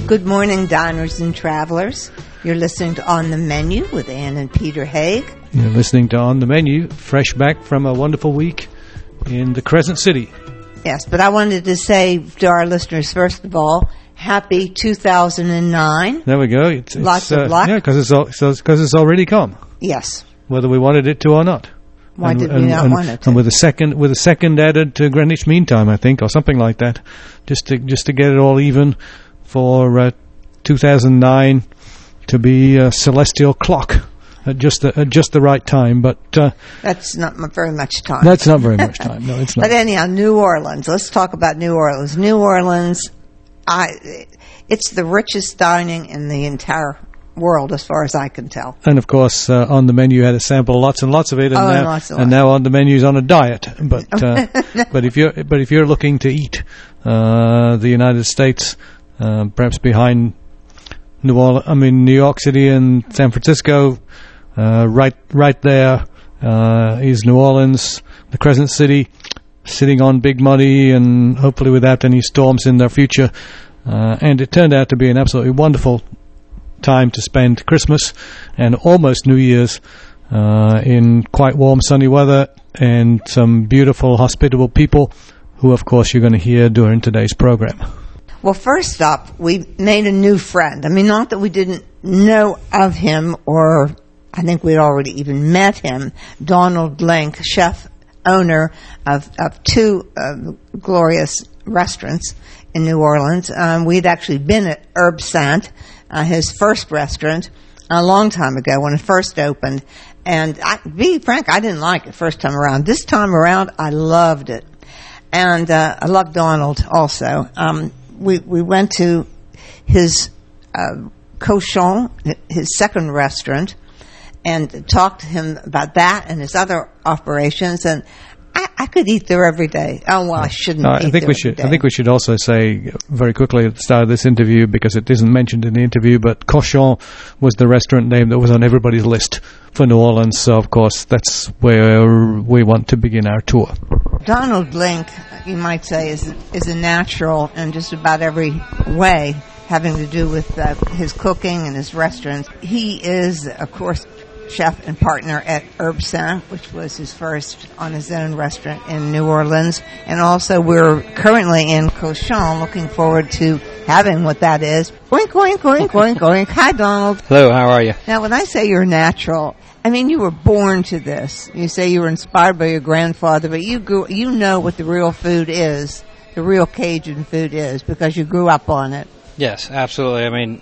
Good morning, diners and travelers. You're listening to On the Menu with Ann and Peter Haig. You're listening to On the Menu, fresh back from a wonderful week in the Crescent City. Yes, but I wanted to say to our listeners, first of all, happy 2009. There we go. Lots of luck. Yeah, because it's already come. Yes. Whether we wanted it to or not. Why did we not want it to? And with a second added to Greenwich Mean Time, I think, or something like that, just to get it all even for 2009 to be a celestial clock at just the right time. But that's not very much time. That's not very much time. No, it's not. But anyhow, New Orleans. Let's talk about New Orleans. New Orleans, it's the richest dining in the entire world, as far as I can tell. And of course, On the Menu had a sample, lots and lots of it, and now On the Menu's on a diet. But but if you're looking to eat, the United States, perhaps behind New York City and San Francisco, right there is New Orleans, the Crescent City, sitting on big money and hopefully without any storms in their future. And it turned out to be an absolutely wonderful time to spend Christmas and almost New Year's in quite warm, sunny weather and some beautiful, hospitable people who, of course, you're going to hear during today's program. Well, first up, we made a new friend. I mean, not that we didn't know of him, or I think we'd already even met him. Donald Link, chef, owner of two glorious restaurants in New Orleans. We'd actually been at Herb Sant, his first restaurant, a long time ago when it first opened. And to be frank, I didn't like it first time around. This time around, I loved it. And I love Donald also. We went to his Cochon, his second restaurant, and talked to him about that and his other operations. And I could eat there every day. Oh, well, I shouldn't eat there every day. I think we should also say very quickly at the start of this interview, because it isn't mentioned in the interview, but Cochon was the restaurant name that was on everybody's list for New Orleans. So, of course, that's where we want to begin our tour. Donald Link, you might say, is a natural in just about every way, having to do with his cooking and his restaurants. He is, of course, chef and partner at Herb Sant, which was his first on his own restaurant in New Orleans. And also we're currently in Cochon, looking forward to having what that is. Oink, oink, oink, oink, oink. Hi, Donald. Hello, how are you? Now, when I say you're natural, I mean, you were born to this. You say you were inspired by your grandfather, but you know what the real food is, the real Cajun food is, because you grew up on it. Yes, absolutely. I mean,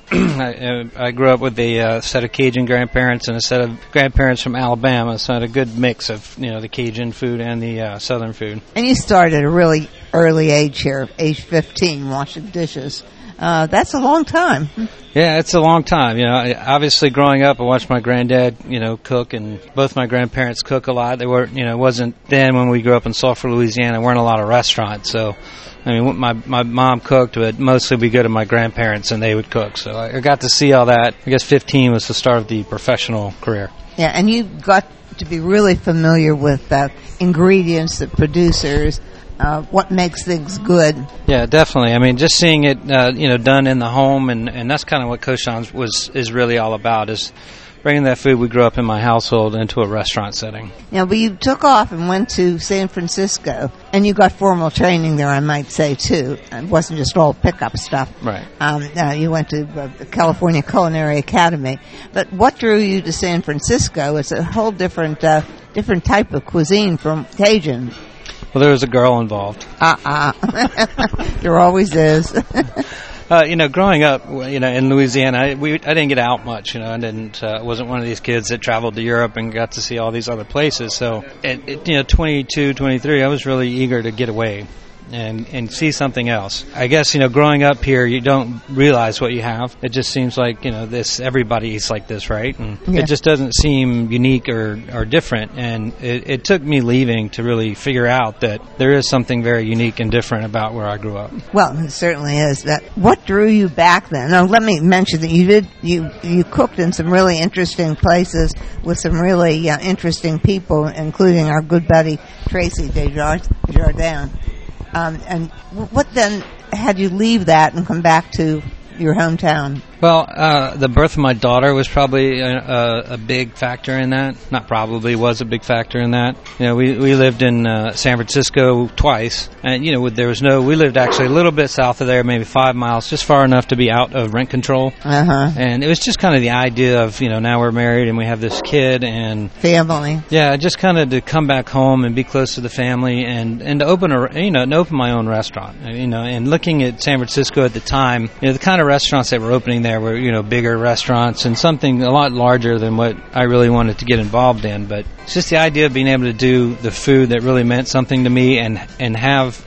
I grew up with a set of Cajun grandparents and a set of grandparents from Alabama, so I had a good mix of, the Cajun food and the Southern food. And you started at a really early age here, age 15, washing dishes. That's a long time. Yeah, it's a long time. Obviously growing up, I watched my granddad, cook, and both my grandparents cook a lot. They were, it wasn't then when we grew up in Sulphur, Louisiana, there weren't a lot of restaurants. So, I mean, my mom cooked, but mostly we go to my grandparents and they would cook. So I got to see all that. I guess 15 was the start of the professional career. Yeah, and you got to be really familiar with ingredients, the producers, what makes things good. Yeah, definitely. I mean, just seeing it, done in the home, and that's kind of what Cochon is really all about, is bringing that food we grew up in my household into a restaurant setting. Yeah, but you took off and went to San Francisco, and you got formal training there, I might say, too. It wasn't just all pickup stuff. Right. You went to the California Culinary Academy. But what drew you to San Francisco? It's a whole different type of cuisine from Cajun. Well, there was a girl involved. There always is. Growing up, in Louisiana, I didn't get out much. I wasn't one of these kids that traveled to Europe and got to see all these other places. So, at 22, 23, I was really eager to get away and see something else. I guess, growing up here, you don't realize what you have. It just seems like, everybody eats like this, right? And It just doesn't seem unique or different. And it took me leaving to really figure out that there is something very unique and different about where I grew up. Well, it certainly is. What drew you back then? Now, let me mention that you cooked in some really interesting places with some really interesting people, including our good buddy Tracy Desjardins. And what then had you leave that and come back to your hometown? Well, the birth of my daughter was probably a big factor in that. Not probably, was a big factor in that. You know, we lived in San Francisco twice, and you know, we lived actually a little bit south of there, maybe 5 miles, just far enough to be out of rent control. And it was just kind of the idea of, you know, now we're married and we have this kid and family. Yeah, just kind of to come back home and be close to the family and to open my own restaurant. You know, and looking at San Francisco at the time, you know, the kind of restaurants that were opening there were, you know, bigger restaurants and something a lot larger than what I really wanted to get involved in. But it's just the idea of being able to do the food that really meant something to me and have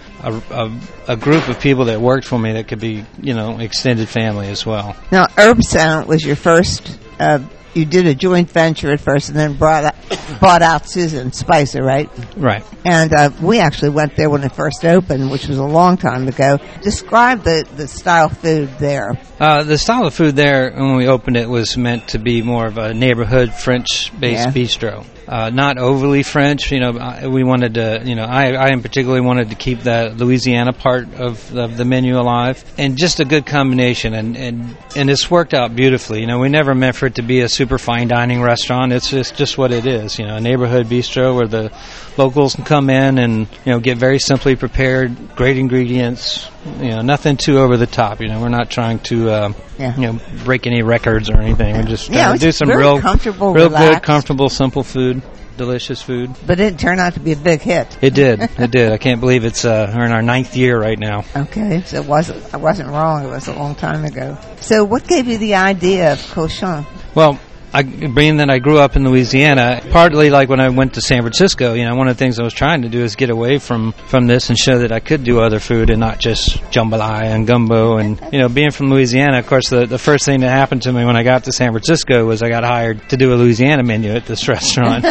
a group of people that worked for me that could be, you know, extended family as well. Now, Herbstown was your first. You did a joint venture at first, and then bought out Susan Spicer, right? Right. And we actually went there when it first opened, which was a long time ago. Describe the style of food there. The style of food there, when we opened it, was meant to be more of a neighborhood French-based bistro. Not overly French, you know. We wanted to, you know, I in particular wanted to keep the Louisiana part of the menu alive, and just a good combination, and it's worked out beautifully. You know, we never meant for it to be a super fine dining restaurant. It's just what it is, you know, a neighborhood bistro where the locals can come in and, you know, get very simply prepared, great ingredients. You know, nothing too over the top. You know, we're not trying to, you know, break any records or anything. We're just trying to do some real good, comfortable, simple food, delicious food. But it turned out to be a big hit. It did. It did. I can't believe we're in our 9th year right now. Okay, so I wasn't wrong. It was a long time ago. So, what gave you the idea of Cochon? Well, being that I grew up in Louisiana, partly like when I went to San Francisco, you know, one of the things I was trying to do is get away from this and show that I could do other food and not just jambalaya and gumbo. And, you know, being from Louisiana, of course, the first thing that happened to me when I got to San Francisco was I got hired to do a Louisiana menu at this restaurant.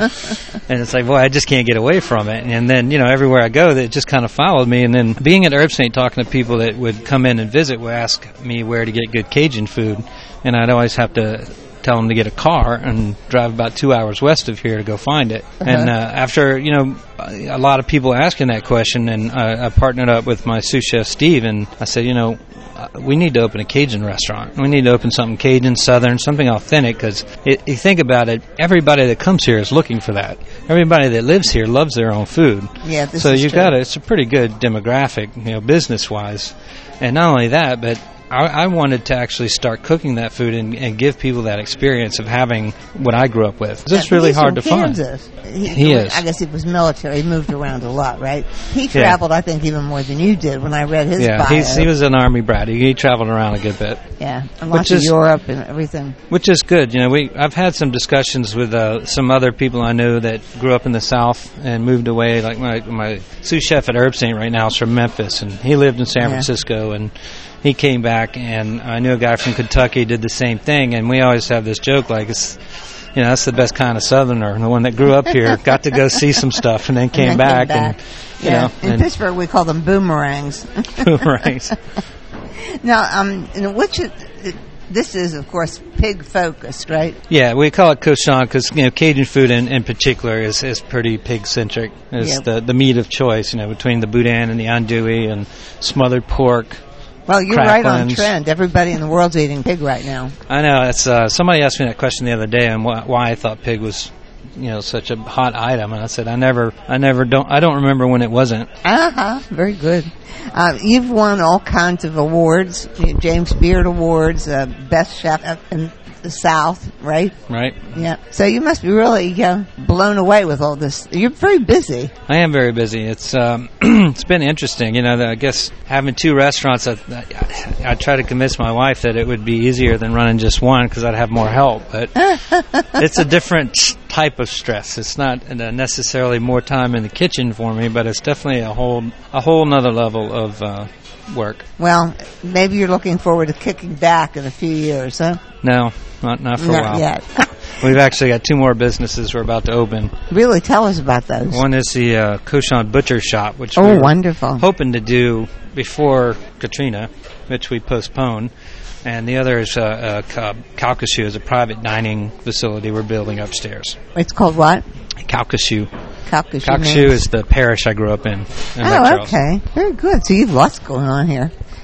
And it's like, boy, I just can't get away from it. And then, you know, everywhere I go, it just kind of followed me. And then being at Herbsaint, talking to people that would come in and visit would ask me where to get good Cajun food. And I'd always have to tell them to get a car and drive about 2 hours west of here to go find it. And after, you know, a lot of people asking that question, and I partnered up with my sous chef Steve, and I said, you know, we need to open a Cajun restaurant. We need to open something Cajun, Southern, something authentic, because you think about it, everybody that comes here is looking for that. Everybody that lives here loves their own food. Yeah, so you've got it's a pretty good demographic, you know, business-wise. And not only that, but I wanted to actually start cooking that food and give people that experience of having what I grew up with. It's really hard to find. He is. I guess he was military. He moved around a lot, right? He traveled, I think, even more than you did when I read his bio. He was an Army brat. He traveled around a good bit. Yeah, and lots of Europe and everything. Which is good. You know, I've had some discussions with some other people I know that grew up in the South and moved away. Like my sous chef at Herbsaint right now is from Memphis, and he lived in San Francisco, and he came back, and I knew a guy from Kentucky did the same thing, and we always have this joke, like, it's, you know, that's the best kind of Southerner, the one that grew up here, got to go see some stuff, and then came back. And you know. In Pittsburgh, we call them boomerangs. Boomerangs. Now, this is, of course, pig-focused, right? Yeah, we call it Cochon because, you know, Cajun food in particular is pretty pig-centric. It's the meat of choice, you know, between the boudin and the andouille and smothered pork. Well, you're right on trend. Everybody in the world's eating pig right now. I know. It's somebody asked me that question the other day on why I thought pig was, you know, such a hot item, and I said I don't remember when it wasn't. Very good. You've won all kinds of awards, James Beard Awards, Best Chef in the South, right? Right. Yeah. So you must be really blown away with all this. You're very busy. I am very busy. It's it's been interesting. You know, I guess having two restaurants, I try to convince my wife that it would be easier than running just one because I'd have more help. But it's a different type of stress. It's not necessarily more time in the kitchen for me, but it's definitely a whole nother level of work. Well, maybe you're looking forward to kicking back in a few years, huh? No, not for a while. Not yet. We've actually got two more businesses we're about to open. Really? Tell us about those. One is the Cochon Butcher Shop, which wonderful. Hoping to do before Katrina, which we postponed. And the other is Calcasieu, is a private dining facility we're building upstairs. It's called what? Calcasieu. Calcasieu is the parish I grew up in. Oh, okay. Very good. So you've lots going on here.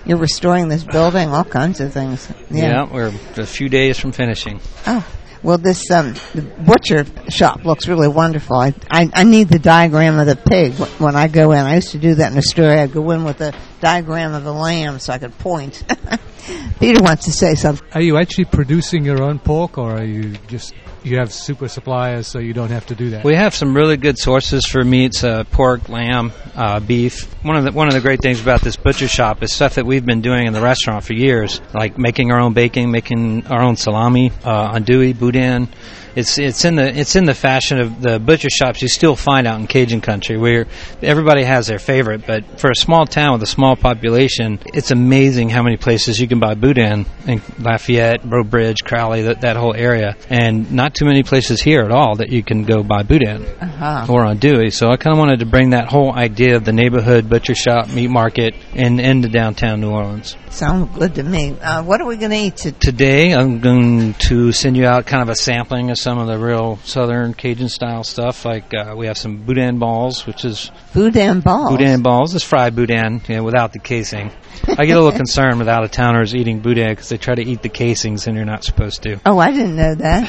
you're restoring this building, all kinds of things. Yeah, we're a few days from finishing. Oh. Well, this the butcher shop looks really wonderful. I need the diagram of the pig when I go in. I used to do that in Astoria. I'd go in with a diagram of the lamb so I could point. Peter wants to say something. Are you actually producing your own pork, or are you just... You have super suppliers, so you don't have to do that. We have some really good sources for meats: pork, lamb, beef. One of the great things about this butcher shop is stuff that we've been doing in the restaurant for years, like making our own bacon, making our own salami, andouille, boudin. It's in the fashion of the butcher shops you still find out in Cajun country, where everybody has their favorite. But for a small town with a small population, it's amazing how many places you can buy boudin in Lafayette, Breaux Bridge, Crowley, that whole area, and not too many places here at all that you can go buy boudin or andouille. So I kind of wanted to bring that whole idea of the neighborhood butcher shop, meat market, into downtown New Orleans. Sounds good to me. What are we going to eat today? I'm going to send you out kind of a sampling of some of the real Southern Cajun style stuff. Like we have some boudin balls, which is boudin balls. Boudin balls is fried boudin, without the casing. I get a little concerned with out-of-towners eating boudin because they try to eat the casings and you're not supposed to. Oh, I didn't know that.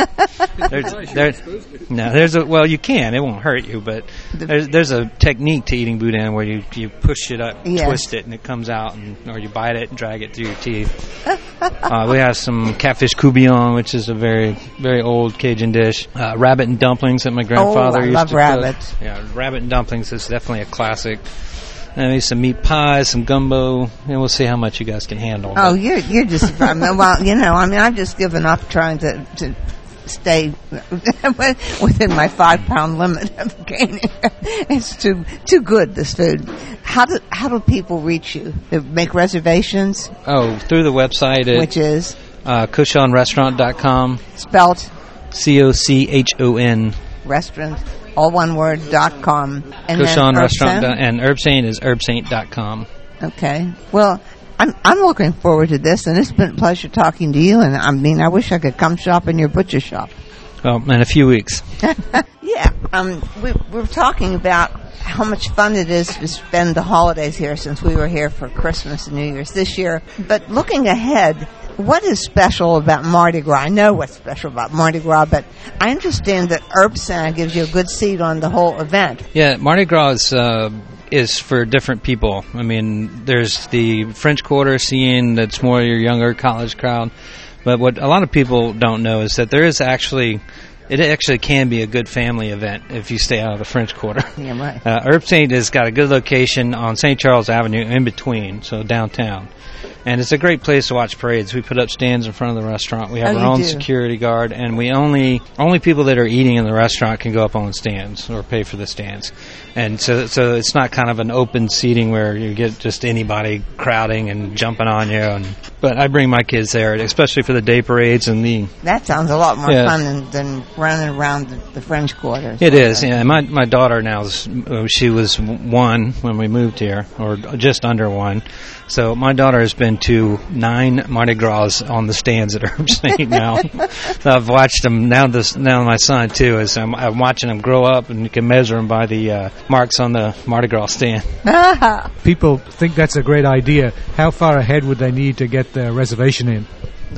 Well, you can. It won't hurt you, but there's a technique to eating boudin where you push it up, twist it, and it comes out, or you bite it and drag it through your teeth. We have some catfish coubillon, which is a very, very old Cajun dish. Rabbit and dumplings that my grandfather used to cook. I love rabbit. Yeah, rabbit and dumplings is definitely a classic. And maybe some meat pies, some gumbo, and we'll see how much you guys can handle. Oh, you're just well, I've just given up trying to stay within my 5-pound limit of gaining. It's too good, this food. How do people reach you? They make reservations? Oh, through the website, which is CochonRestaurant.com. Spelled COCHON. Restaurant. All one word, .com. And Cochon Restaurant, and Herb Saint is herbsaint.com. Okay. Well, I'm looking forward to this, and it's been a pleasure talking to you, and I wish I could come shop in your butcher shop. Well, in a few weeks. Yeah. We're talking about how much fun it is to spend the holidays here, since we were here for Christmas and New Year's this year. But looking ahead, what is special about Mardi Gras? I know what's special about Mardi Gras, but I understand that Herb Saint gives you a good seat on the whole event. Yeah, Mardi Gras is for different people. I mean, there's the French Quarter scene that's more your younger college crowd. But what a lot of people don't know is that it actually can be a good family event if you stay out of the French Quarter. Yeah, right. Herb Saint has got a good location on St. Charles Avenue in between, so downtown. And it's a great place to watch parades. We put up stands in front of the restaurant. We have our own security guard, and we only people that are eating in the restaurant can go up on the stands or pay for the stands. And so it's not kind of an open seating where you get just anybody crowding and jumping on you. But I bring my kids there, especially for the day parades and That sounds a lot more fun than running around the French Quarter. It is, yeah. My daughter now she was 1 when we moved here, or just under 1. So my daughter has been to 9 Mardi Gras on the stands at Herb Saint now. So I've watched them. Now my son too is. I'm watching them grow up, and you can measure them by the marks on the Mardi Gras stand. People think that's a great idea. How far ahead would they need to get their reservation in?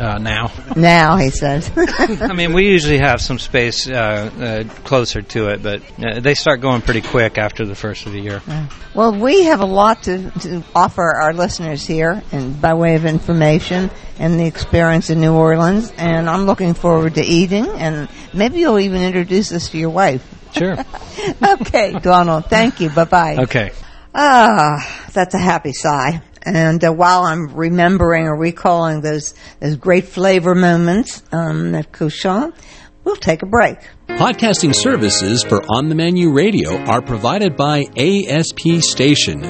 Now, he says. I mean, we usually have some space closer to it, but they start going pretty quick after the first of the year. Well, we have a lot to offer our listeners here, and by way of information and the experience in New Orleans, and I'm looking forward to eating, and maybe you'll even introduce us to your wife. Sure. Okay, Donald, thank you. Bye-bye. Okay. That's a happy sigh. And while I'm remembering or recalling those great flavor moments at Cochon, we'll take a break. Podcasting services for On the Menu Radio are provided by ASP Station,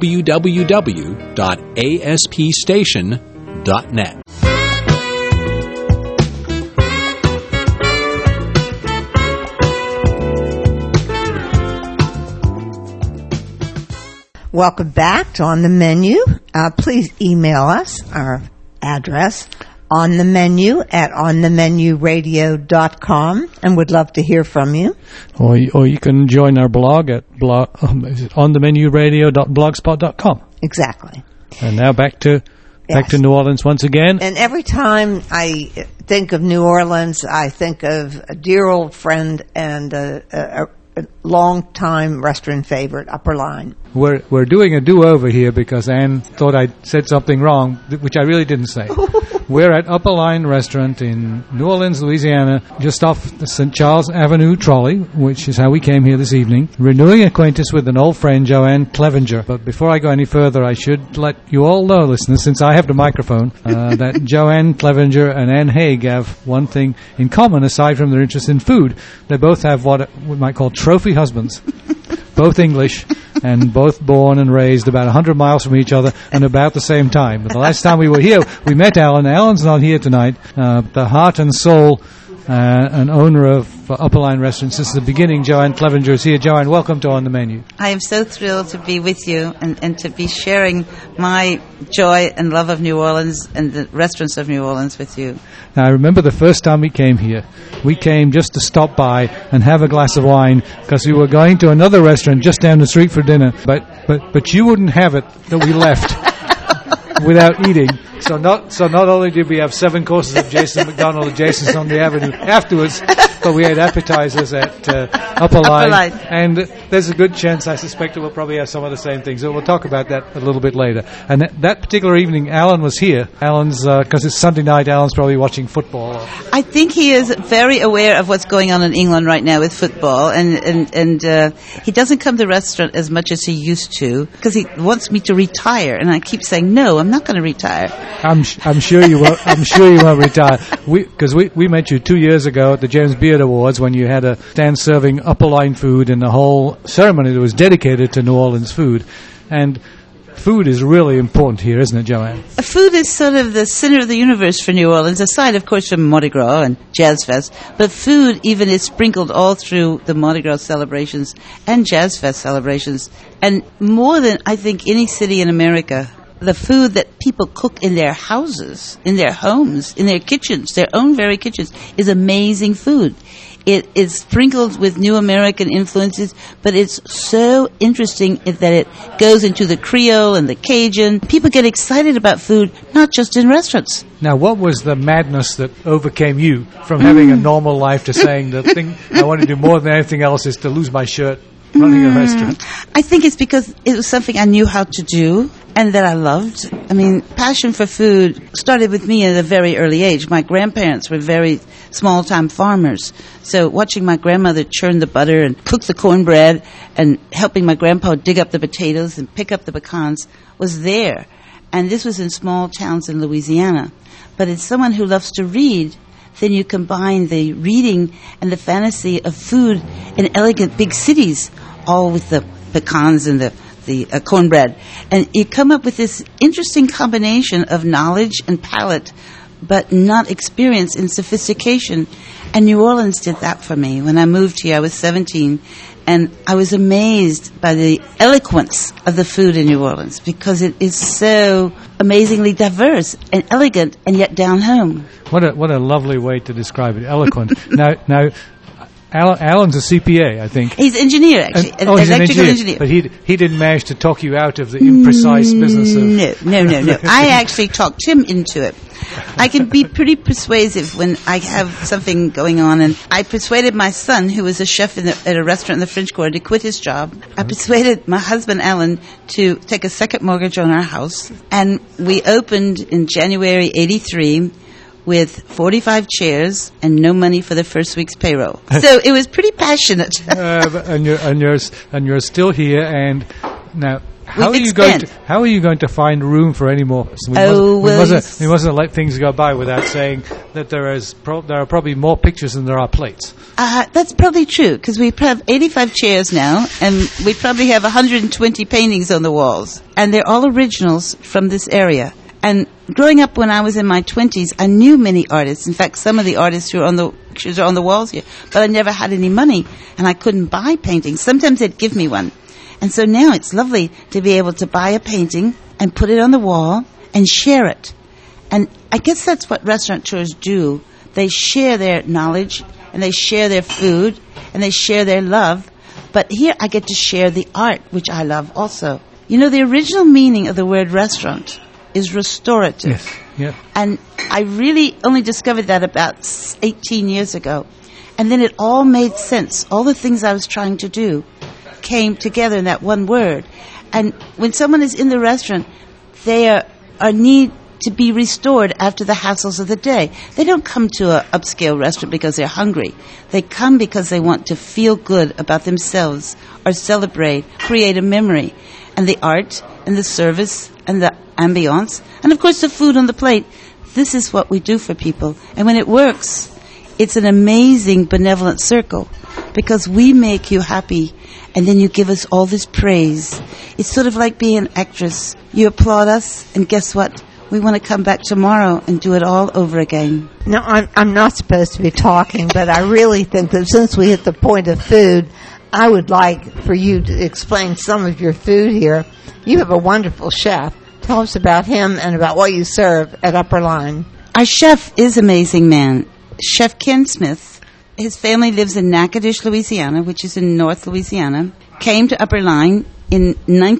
www.aspstation.net. Welcome back to On the Menu. Please email us our address, onthemenu@onthemenuradio.com, and would love to hear from you. Or you can join our blog at onthemenuradio.blogspot.com. Exactly. And now back to New Orleans once again. And every time I think of New Orleans, I think of a dear old friend and a long-time restaurant favorite, Upper Line. We're doing a do-over here because Anne thought I said something wrong, which I really didn't say. We're at Upper Line Restaurant in New Orleans, Louisiana, just off the St. Charles Avenue trolley, which is how we came here this evening, renewing acquaintance with an old friend, Joanne Clevenger. But before I go any further, I should let you all know, listeners, since I have the microphone, that Joanne Clevenger and Anne Haig have one thing in common aside from their interest in food. They both have what we might call trophy husbands, both English, and both born and raised about 100 miles from each other and about the same time. But the last time we were here, we met Alan. Alan's not here tonight. The heart and soul and owner of Upper Line Restaurant since the beginning, Joanne Clevenger, is here. Joanne, welcome to On the Menu. I am so thrilled to be with you and to be sharing my joy and love of New Orleans and the restaurants of New Orleans with you. Now, I remember the first time we came here. We came just to stop by and have a glass of wine because we were going to another restaurant just down the street for dinner. But you wouldn't have it that we left without eating. So not only did we have 7 courses of Jason McDonald and Jason's on the Avenue afterwards, but we had appetizers at Upper Line. And there's a good chance, I suspect, that we'll probably have some of the same things. So we'll talk about that a little bit later. And that particular evening, Alan was here. Alan's, because it's Sunday night, Alan's probably watching football. I think he is very aware of what's going on in England right now with football. And he doesn't come to the restaurant as much as he used to because he wants me to retire. And I keep saying, no, I'm not going to retire. I'm sure you won't. I'm sure you won't retire. Because we met you 2 years ago at the James Beard Awards when you had a stand serving Upper Line food and the whole ceremony that was dedicated to New Orleans food. And food is really important here, isn't it, Joanne? Food is sort of the center of the universe for New Orleans, aside, of course, from Mardi Gras and Jazz Fest. But food even is sprinkled all through the Mardi Gras celebrations and Jazz Fest celebrations. And more than, I think, any city in America, the food that people cook in their houses, in their homes, in their kitchens, their own very kitchens, is amazing food. It is sprinkled with new American influences, but it's so interesting that it goes into the Creole and the Cajun. People get excited about food, not just in restaurants. Now, what was the madness that overcame you from having a normal life to saying the thing I want to do more than anything else is to lose my shirt running a restaurant? I think it's because it was something I knew how to do and that I loved. I mean, passion for food started with me at a very early age. My grandparents were very small-time farmers. So watching my grandmother churn the butter and cook the cornbread and helping my grandpa dig up the potatoes and pick up the pecans was there. And this was in small towns in Louisiana. But as someone who loves to read, then you combine the reading and the fantasy of food in elegant big cities, all with the pecans and the cornbread. And you come up with this interesting combination of knowledge and palate, but not experience in sophistication. And New Orleans did that for me. When I moved here, I was 17, and I was amazed by the eloquence of the food in New Orleans because it is so amazingly diverse and elegant and yet down home. What a lovely way to describe it, eloquent. Now, Alan's a CPA, I think. He's an engineer, actually. He's an engineer. But he didn't manage to talk you out of the imprecise business of... No. I actually talked him into it. I can be pretty persuasive when I have something going on, and I persuaded my son, who was a chef at a restaurant in the French Quarter, to quit his job. I persuaded my husband, Alan, to take a second mortgage on our house, and we opened in January 83 with 45 chairs and no money for the first week's payroll. So it was pretty passionate. And you're still here. And now, how are you going to find room for any more? We mustn't let things go by without saying that there are probably more pictures than there are plates. That's probably true because we have 85 chairs now, and we probably have 120 paintings on the walls, and they're all originals from this area. And growing up when I was in my 20s, I knew many artists. In fact, some of the artists who are on the pictures are on the walls here. But I never had any money, and I couldn't buy paintings. Sometimes they'd give me one. And so now it's lovely to be able to buy a painting and put it on the wall and share it. And I guess that's what restaurateurs do. They share their knowledge, and they share their food, and they share their love. But here I get to share the art, which I love also. You know, the original meaning of the word restaurant is restorative. Yes. Yeah. And I really only discovered that about 18 years ago. And then it all made sense. All the things I was trying to do came together in that one word. And when someone is in the restaurant, they are need to be restored after the hassles of the day. They don't come to an upscale restaurant because they're hungry. They come because they want to feel good about themselves or celebrate, create a memory. And the art and the service and the ambiance and, of course, the food on the plate. This is what we do for people. And when it works, it's an amazing benevolent circle because we make you happy and then you give us all this praise. It's sort of like being an actress. You applaud us and guess what? We want to come back tomorrow and do it all over again. No, I'm not supposed to be talking, but I really think that since we hit the point of food, I would like for you to explain some of your food here. You have a wonderful chef. Tell us about him and about what you serve at Upper Line. Our chef is an amazing man. Chef Ken Smith. His family lives in Natchitoches, Louisiana, which is in North Louisiana. Came to Upper Line in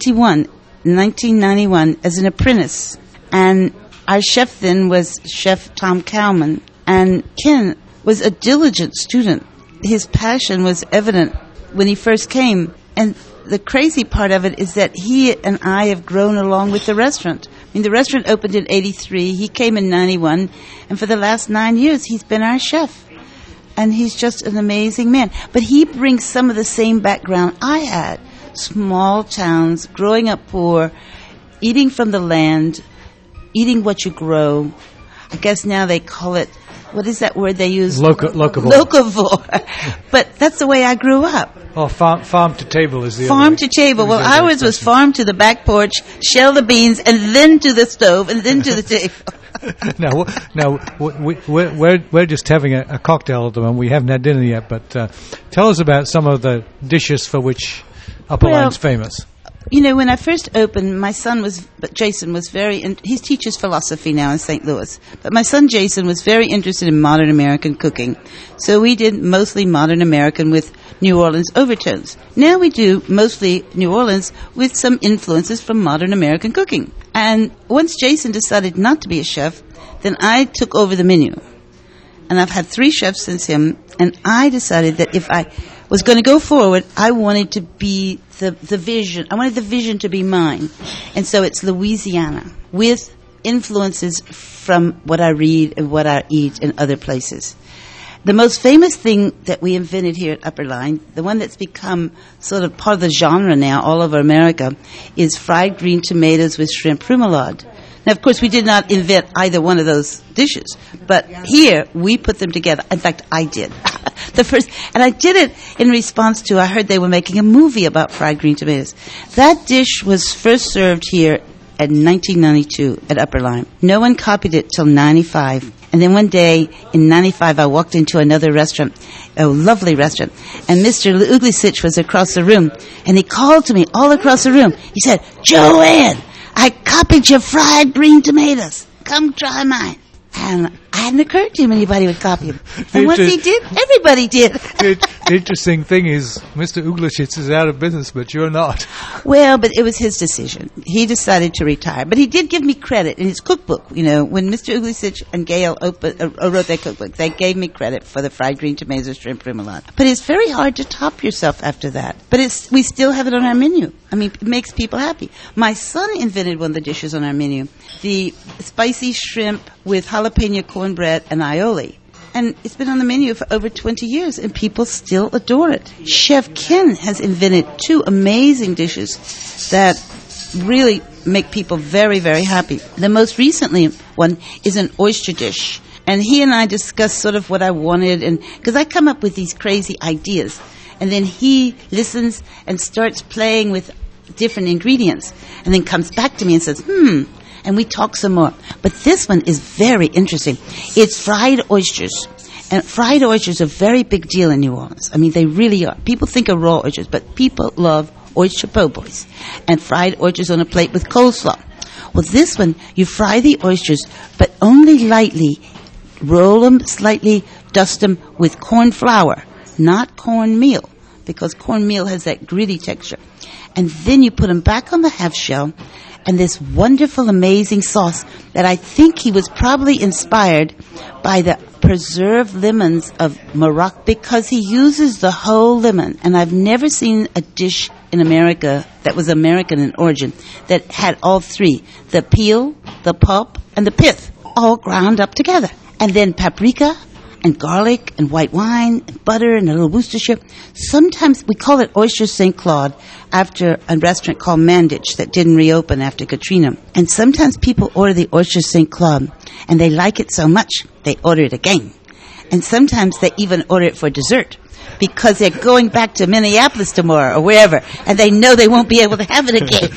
1991 as an apprentice. And our chef then was Chef Tom Cowman. And Ken was a diligent student. His passion was evident when he first came. And the crazy part of it is that he and I have grown along with the restaurant. I mean, the restaurant opened in 83. He came in 91. And for the last 9 years, he's been our chef. And he's just an amazing man. But he brings some of the same background I had. Small towns, growing up poor, eating from the land, eating what you grow. I guess now they call it, what is that word they use? Locavore. Locavore. But that's the way I grew up. Oh, farm to table is the farm to table. Well, ours was farm to the back porch, shell the beans, and then to the stove, and then to the table. Now, we're just having a cocktail at the moment. We haven't had dinner yet, but tell us about some of the dishes for which Upper Line's famous. You know, when I first opened, my son Jason was he teaches philosophy now in St. Louis. But my son Jason was very interested in modern American cooking. So we did mostly modern American with New Orleans overtones. Now we do mostly New Orleans with some influences from modern American cooking. And once Jason decided not to be a chef, then I took over the menu. And I've had 3 chefs since him, and I decided that if I was going to go forward, I wanted to be the vision. I wanted the vision to be mine. And so it's Louisiana with influences from what I read and what I eat in other places. The most famous thing that we invented here at Upper Line, the one that's become sort of part of the genre now all over America, is fried green tomatoes with shrimp remoulade. Now, of course, we did not invent either one of those dishes, but here we put them together. In fact, I did. And I did it in response to, I heard they were making a movie about fried green tomatoes. That dish was first served here in 1992 at Upper Line. No one copied it till 95. And then one day in 95, I walked into another restaurant, a lovely restaurant, and Mr. Uglicich was across the room, and he called to me all across the room. He said, "Joanne, I copied your fried green tomatoes. Come try mine." And it hadn't occurred to him anybody would copy him. And once he did, everybody did. The interesting thing is, Mr. Uglicich is out of business, but you're not. Well, but it was his decision. He decided to retire. But he did give me credit in his cookbook. You know, when Mr. Uglicich and Gail wrote their cookbook, they gave me credit for the fried green tomatoes, shrimp remoulade. But it's very hard to top yourself after that. But we still have it on our menu. I mean, it makes people happy. My son invented one of the dishes on our menu, the spicy shrimp with jalapeno cornbread and aioli. And it's been on the menu for over 20 years, and people still adore it. Chef Ken has invented 2 amazing dishes that really make people very, very happy. The most recently one is an oyster dish. And he and I discussed sort of what I wanted, and because I come up with these crazy ideas. And then he listens and starts playing with different ingredients, and then comes back to me and says, and we talk some more. But this one is very interesting. It's fried oysters. And fried oysters are a very big deal in New Orleans. I mean, they really are. People think of raw oysters, but people love oyster po' boys. And fried oysters on a plate with coleslaw. Well, this one, you fry the oysters, but only lightly. Roll them slightly, dust them with corn flour, not corn meal. because cornmeal has that gritty texture. And then you put them back on the half shell, and this wonderful, amazing sauce that I think he was probably inspired by the preserved lemons of Morocco, because he uses the whole lemon. And I've never seen a dish in America that was American in origin that had all three: the peel, the pulp, and the pith, all ground up together. And then paprika and garlic and white wine and butter and a little Worcestershire. Sometimes we call it Oyster St. Claude after a restaurant called Mandich that didn't reopen after Katrina. And sometimes people order the Oyster St. Claude and they like it so much they order it again. And sometimes they even order it for dessert, because they're going back to Minneapolis tomorrow or wherever, and they know they won't be able to have it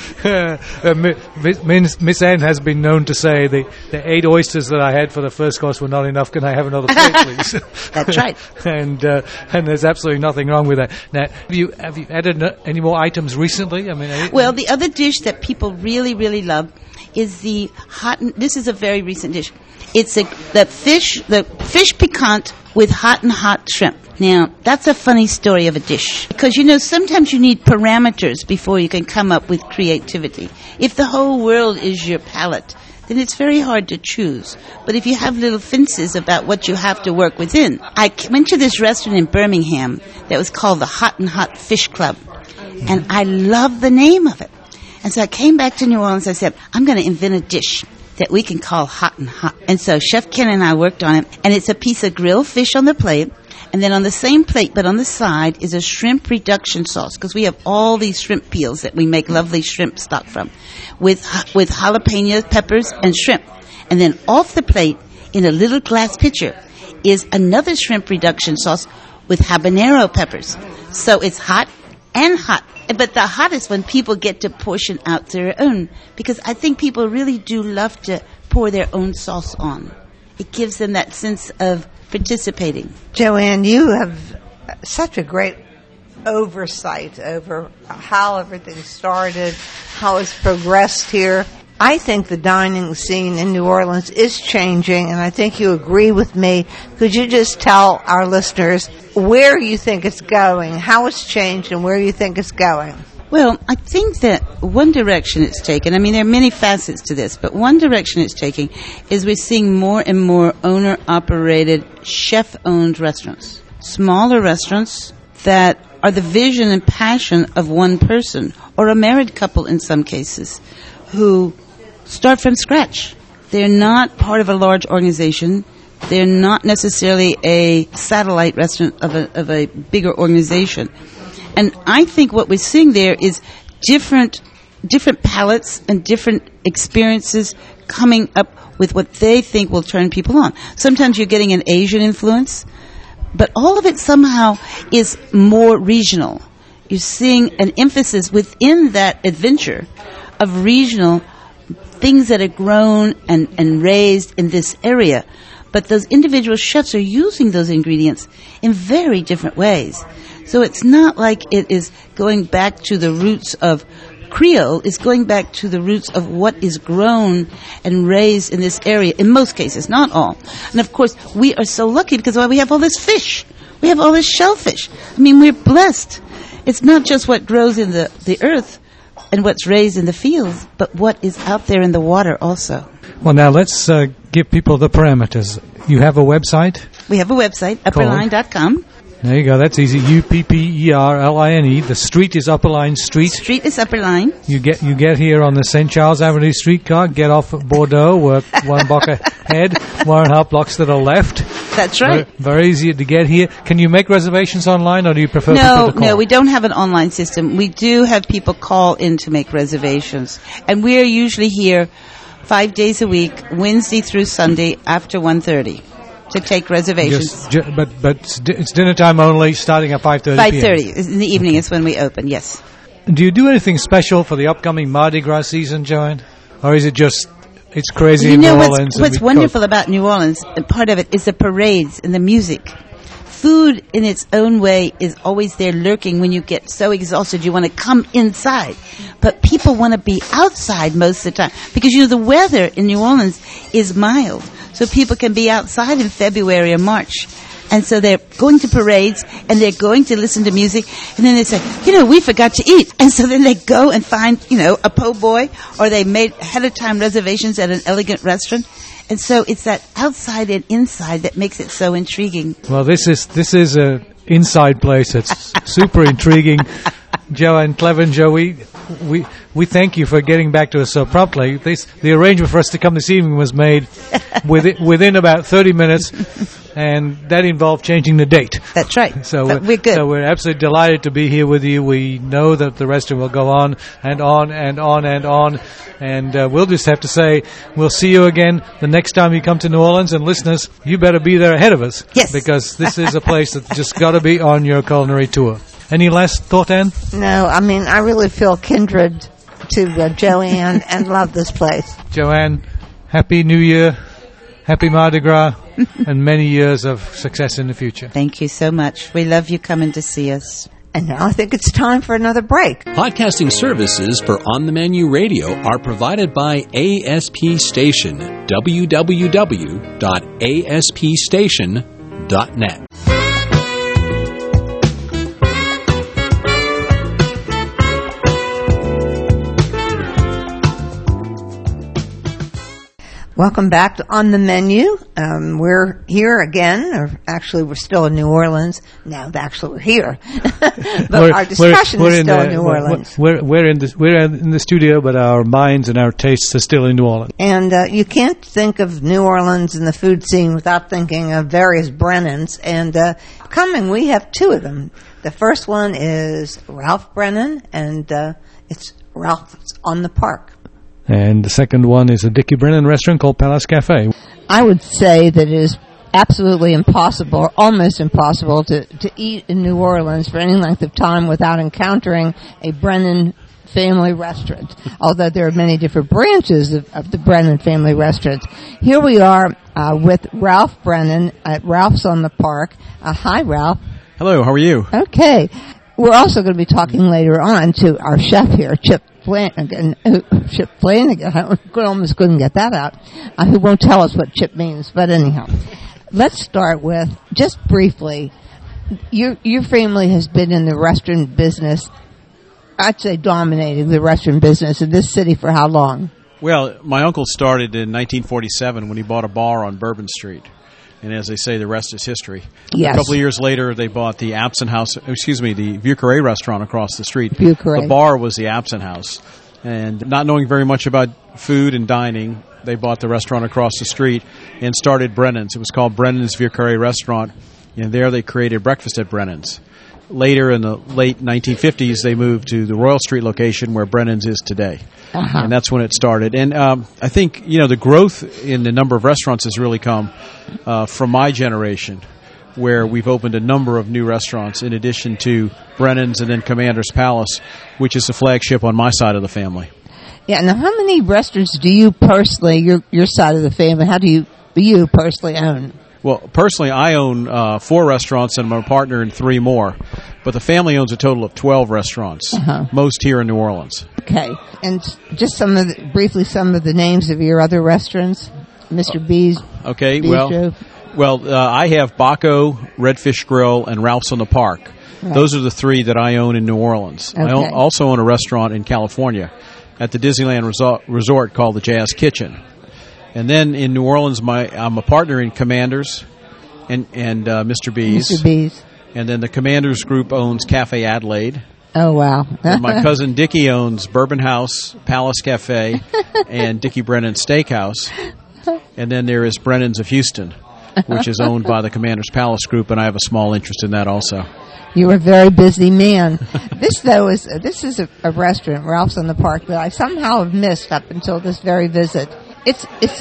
again. Miss Anne has been known to say, the 8 oysters that I had for the first course were not enough. Can I have another plate, please? That's right. And there's absolutely nothing wrong with that. Now, have you added any more items recently? Well, the other dish that people really, really love is the hot. This is a very recent dish. It's the fish piquant with hot shrimp. Now, that's a funny story of a dish, because, sometimes you need parameters before you can come up with creativity. If the whole world is your palate, then it's very hard to choose. But if you have little fences about what you have to work within. I went to this restaurant in Birmingham that was called the Hot Fish Club, and I love the name of it. And so I came back to New Orleans. I said, I'm going to invent a dish that we can call Hot and Hot. And so Chef Ken and I worked on it, and it's a piece of grilled fish on the plate. And then on the same plate, but on the side, is a shrimp reduction sauce, because we have all these shrimp peels that we make lovely shrimp stock from, with jalapeno peppers and shrimp. And then off the plate, in a little glass pitcher, is another shrimp reduction sauce with habanero peppers. So it's hot and hot. But the hottest one, people get to portion out their own, because I think people really do love to pour their own sauce on. It gives them that sense of participating. Joanne, you have such a great oversight over how everything started, how it's progressed here. I think the dining scene in New Orleans is changing, and I think you agree with me. Could you just tell our listeners where you think it's going, how it's changed, and where you think it's going? Well, I think that one direction it's taken, there are many facets to this, but one direction it's taking is we're seeing more and more owner-operated, chef-owned restaurants. Smaller restaurants that are the vision and passion of one person, or a married couple in some cases, who start from scratch. They're not part of a large organization. They're not necessarily a satellite restaurant of a bigger organization. And I think what we're seeing there is different palates and different experiences coming up with what they think will turn people on. Sometimes you're getting an Asian influence, but all of it somehow is more regional. You're seeing an emphasis within that adventure of regional things that are grown and raised in this area. But those individual chefs are using those ingredients in very different ways. So it's not like it is going back to the roots of Creole. It's going back to the roots of what is grown and raised in this area, in most cases, not all. And of course, we are so lucky because we have all this fish. We have all this shellfish. We're blessed. It's not just what grows in the earth and what's raised in the fields, but what is out there in the water also. Well, now let's give people the parameters. You have a website? We have a website, upperline.com. There you go. That's easy. UPPERLINE. The street is Upperline Street. Street is Upperline. You get here on the St. Charles Avenue streetcar, get off at Bordeaux, work 1 block ahead, 1.5 blocks to the left. That's right. Very easy to get here. Can you make reservations online, or do you prefer people to call? No, we don't have an online system. We do have people call in to make reservations. And we are usually here 5 days a week, Wednesday through Sunday after 1:30. To take reservations. But it's dinner time only, starting at 5:30 5:30 in the evening is when we open, yes. Do you do anything special for the upcoming Mardi Gras season, Joanne? Or is it just, it's crazy in New Orleans? What's wonderful about New Orleans, and part of it, is the parades and the music. Food in its own way is always there lurking when you get so exhausted you want to come inside. But people want to be outside most of the time because, the weather in New Orleans is mild. So people can be outside in February or March And so they're going to parades, and they're going to listen to music, and then they say, we forgot to eat. And so then they go and find, a po' boy, or they made ahead-of-time reservations at an elegant restaurant. And so it's that outside and inside that makes it so intriguing. Well, this is a inside place that's super intriguing. Joanne Clevenger, we thank you for getting back to us so promptly. The arrangement for us to come this evening was made within about 30 minutes, and that involved changing the date. That's right. So we're good. So we're absolutely delighted to be here with you. We know that the restaurant will go on and on and on and on, and we'll just have to say we'll see you again the next time you come to New Orleans. And listeners, you better be there ahead of us. Yes. Because this is a place that's just got to be on your culinary tour. Any last thought, Anne? No, I mean, I really feel kindred to Joanne and love this place. Joanne, Happy New Year, Happy Mardi Gras, and many years of success in the future. Thank you so much. We love you coming to see us. And now I think it's time for another break. Podcasting services for On the Menu Radio are provided by ASP Station, www.aspstation.net. Welcome back to On the Menu. We're here again, or actually we're still in New Orleans. No, actually we're here. But our discussion is still in New Orleans. We're in the studio, but our minds and our tastes are still in New Orleans. And you can't think of New Orleans and the food scene without thinking of various Brennans. And coming, we have two of them. The first one is Ralph Brennan, and it's Ralph's on the Park. And the second one is a Dickie Brennan restaurant called Palace Cafe. I would say that it is absolutely impossible, or almost impossible, to eat in New Orleans for any length of time without encountering a Brennan family restaurant, although there are many different branches of the Brennan family restaurants. Here we are with Ralph Brennan at Ralph's on the Park. Hi, Ralph. Hello, how are you? Okay. We're also going to be talking later on to our chef here, Chip Flanagan, I almost couldn't get that out, who won't tell us what chip means, but anyhow. Let's start with, just briefly, your family has been in the restaurant business, I'd say dominating the restaurant business in this city for how long? Well, my uncle started in 1947 when he bought a bar on Bourbon Street. And as they say, the rest is history. Yes. A couple of years later, they bought the the Vieux Carré restaurant across the street. Vieux Carré. The bar was the Absinthe House. And not knowing very much about food and dining, they bought the restaurant across the street and started Brennan's. It was called Brennan's Vieux Carré Restaurant. And there they created breakfast at Brennan's. Later, in the late 1950s, they moved to the Royal Street location where Brennan's is today. Uh-huh. And that's when it started. And I think, the growth in the number of restaurants has really come from my generation, where we've opened a number of new restaurants in addition to Brennan's and then Commander's Palace, which is the flagship on my side of the family. Yeah, now how many restaurants do you personally, your side of the family, how do you personally own? Well, personally, I own 4 restaurants, and I'm a partner in 3 more. But the family owns a total of 12 restaurants, most here in New Orleans. Okay. And just briefly some of the names of your other restaurants, Mr. B's. Okay, Bistro. well, I have Baco, Redfish Grill, and Ralph's on the Park. Right. Those are the 3 that I own in New Orleans. Okay. I also own a restaurant in California at the Disneyland Resort called the Jazz Kitchen. And then in New Orleans, I'm a partner in Commander's and Mr. B's. Mr. B's. And then the Commander's group owns Cafe Adelaide. Oh, wow. And my cousin Dickie owns Bourbon House, Palace Cafe, and Dickie Brennan Steakhouse. And then there is Brennan's of Houston, which is owned by the Commander's Palace Group, and I have a small interest in that also. You're a very busy man. This is a restaurant, Ralph's on the Park, that I somehow have missed up until this very visit. It's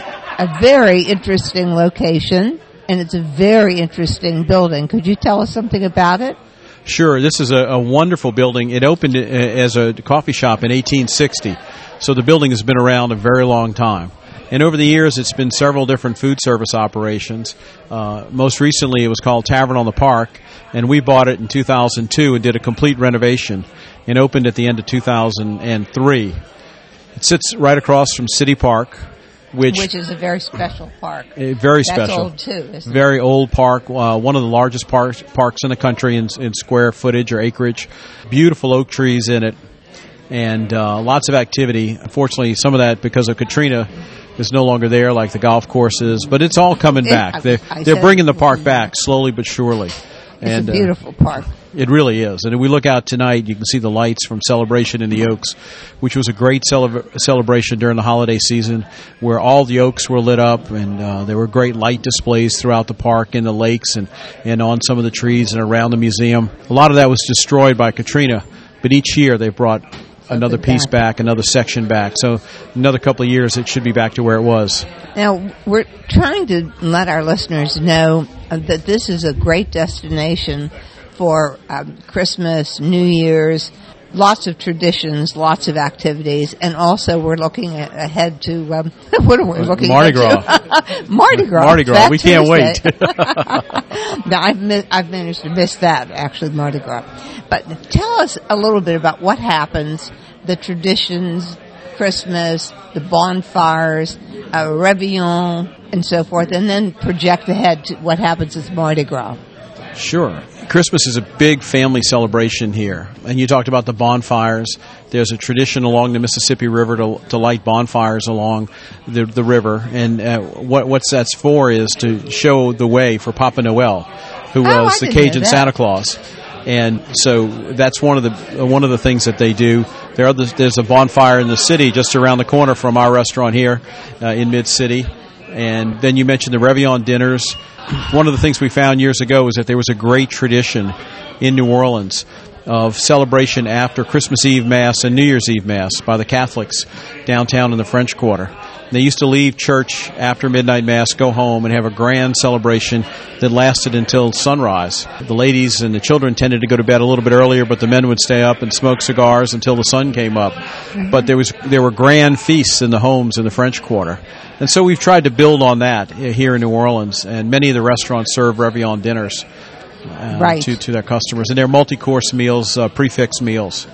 a very interesting location, and it's a very interesting building. Could you tell us something about it? Sure. This is a wonderful building. It opened as a coffee shop in 1860, so the building has been around a very long time. And over the years, it's been several different food service operations. Most recently, it was called Tavern on the Park, and we bought it in 2002 and did a complete renovation and opened at the end of 2003. It sits right across from City Park, which is a very special park. Very special. That's old, too, isn't it? Very old park. One of the largest parks in the country in square footage or acreage. Beautiful oak trees in it. And lots of activity. Unfortunately, some of that, because of Katrina, is no longer there, like the golf courses. But it's all coming back. They're bringing the park back slowly but surely. It's a beautiful park. It really is. And if we look out tonight, you can see the lights from Celebration in the Oaks, which was a great celebration during the holiday season, where all the oaks were lit up, and there were great light displays throughout the park, in the lakes, and on some of the trees and around the museum. A lot of that was destroyed by Katrina, but each year they brought another piece back, another section back. So another couple of years, it should be back to where it was. Now, we're trying to let our listeners know that this is a great destination for Christmas, New Year's, lots of traditions, lots of activities, and also we're looking ahead to, what are we looking Mardi Gras. Mardi Gras. Mardi Gras. We can't wait. No, I've managed to miss that, actually, Mardi Gras. But tell us a little bit about what happens, the traditions, Christmas, the bonfires, Réveillon, and so forth, and then project ahead to what happens with Mardi Gras. Sure. Christmas is a big family celebration here. And you talked about the bonfires. There's a tradition along the Mississippi River to light bonfires along the river. And what that's for is to show the way for Papa Noel, who was the Cajun Santa Claus. And so that's one of the things that they do. There's a bonfire in the city just around the corner from our restaurant here in Mid-City. And then you mentioned the Réveillon dinners. One of the things we found years ago was that there was a great tradition in New Orleans of celebration after Christmas Eve Mass and New Year's Eve Mass by the Catholics downtown in the French Quarter. They used to leave church after midnight Mass, go home, and have a grand celebration that lasted until sunrise. The ladies and the children tended to go to bed a little bit earlier, but the men would stay up and smoke cigars until the sun came up. But there were grand feasts in the homes in the French Quarter. And so we've tried to build on that here in New Orleans, and many of the restaurants serve Réveillon dinners to their customers. And they're multi-course meals, prefix meals.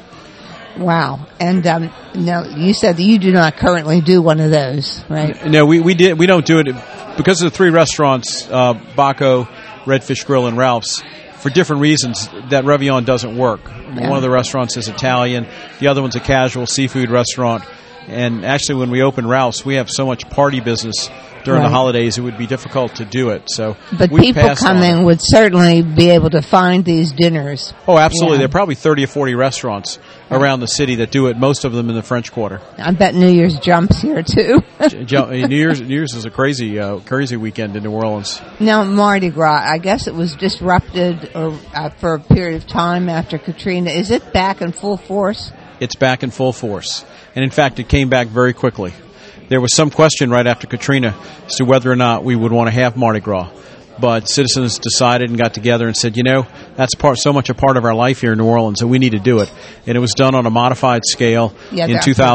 Wow. And now you said that you do not currently do one of those, right? No, we don't do it because of the three restaurants, Baco, Redfish Grill, and Ralph's. For different reasons, that Réveillon doesn't work. Yeah. One of the restaurants is Italian. The other one's a casual seafood restaurant. And actually, when we open Ralph's, we have so much party business during the holidays, it would be difficult to do it. So, but people coming would certainly be able to find these dinners. Oh, absolutely. There are probably 30 or 40 restaurants around the city that do it, most of them in the French Quarter. I bet New Year's jumps here, too. New Year's is a crazy weekend in New Orleans. Now, Mardi Gras, I guess it was disrupted for a period of time after Katrina. Is it back in full force? It's back in full force. And in fact, it came back very quickly. There was some question right after Katrina as to whether or not we would want to have Mardi Gras. But citizens decided and got together and said, that's so much a part of our life here in New Orleans that we need to do it. And it was done on a modified scale in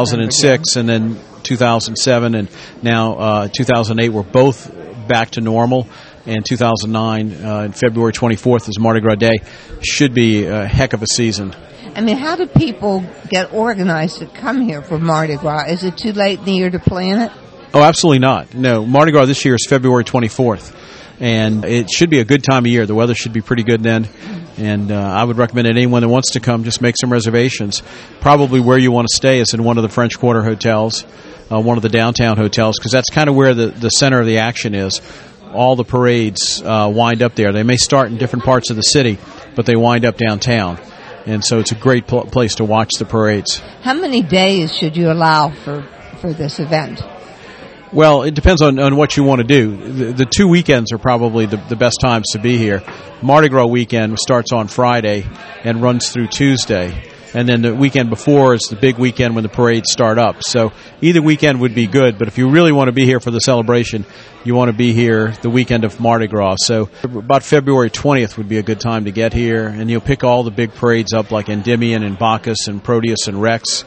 2006 and then 2007 and now 2008 were both back to normal. And 2009, February 24th is Mardi Gras Day. Should be a heck of a season. I mean, how do people get organized to come here for Mardi Gras? Is it too late in the year to plan it? Oh, absolutely not. No, Mardi Gras this year is February 24th, and it should be a good time of year. The weather should be pretty good then, and I would recommend anyone that wants to come, just make some reservations. Probably where you want to stay is in one of the French Quarter hotels, one of the downtown hotels, because that's kind of where the center of the action is. All the parades wind up there. They may start in different parts of the city, but they wind up downtown. And so it's a great place to watch the parades. How many days should you allow for this event? Well, it depends on what you want to do. The 2 weekends are probably the best times to be here. Mardi Gras weekend starts on Friday and runs through Tuesday. And then the weekend before is the big weekend when the parades start up. So either weekend would be good, but if you really want to be here for the celebration, you want to be here the weekend of Mardi Gras. So about February 20th would be a good time to get here, and you'll pick all the big parades up like Endymion and Bacchus and Proteus and Rex.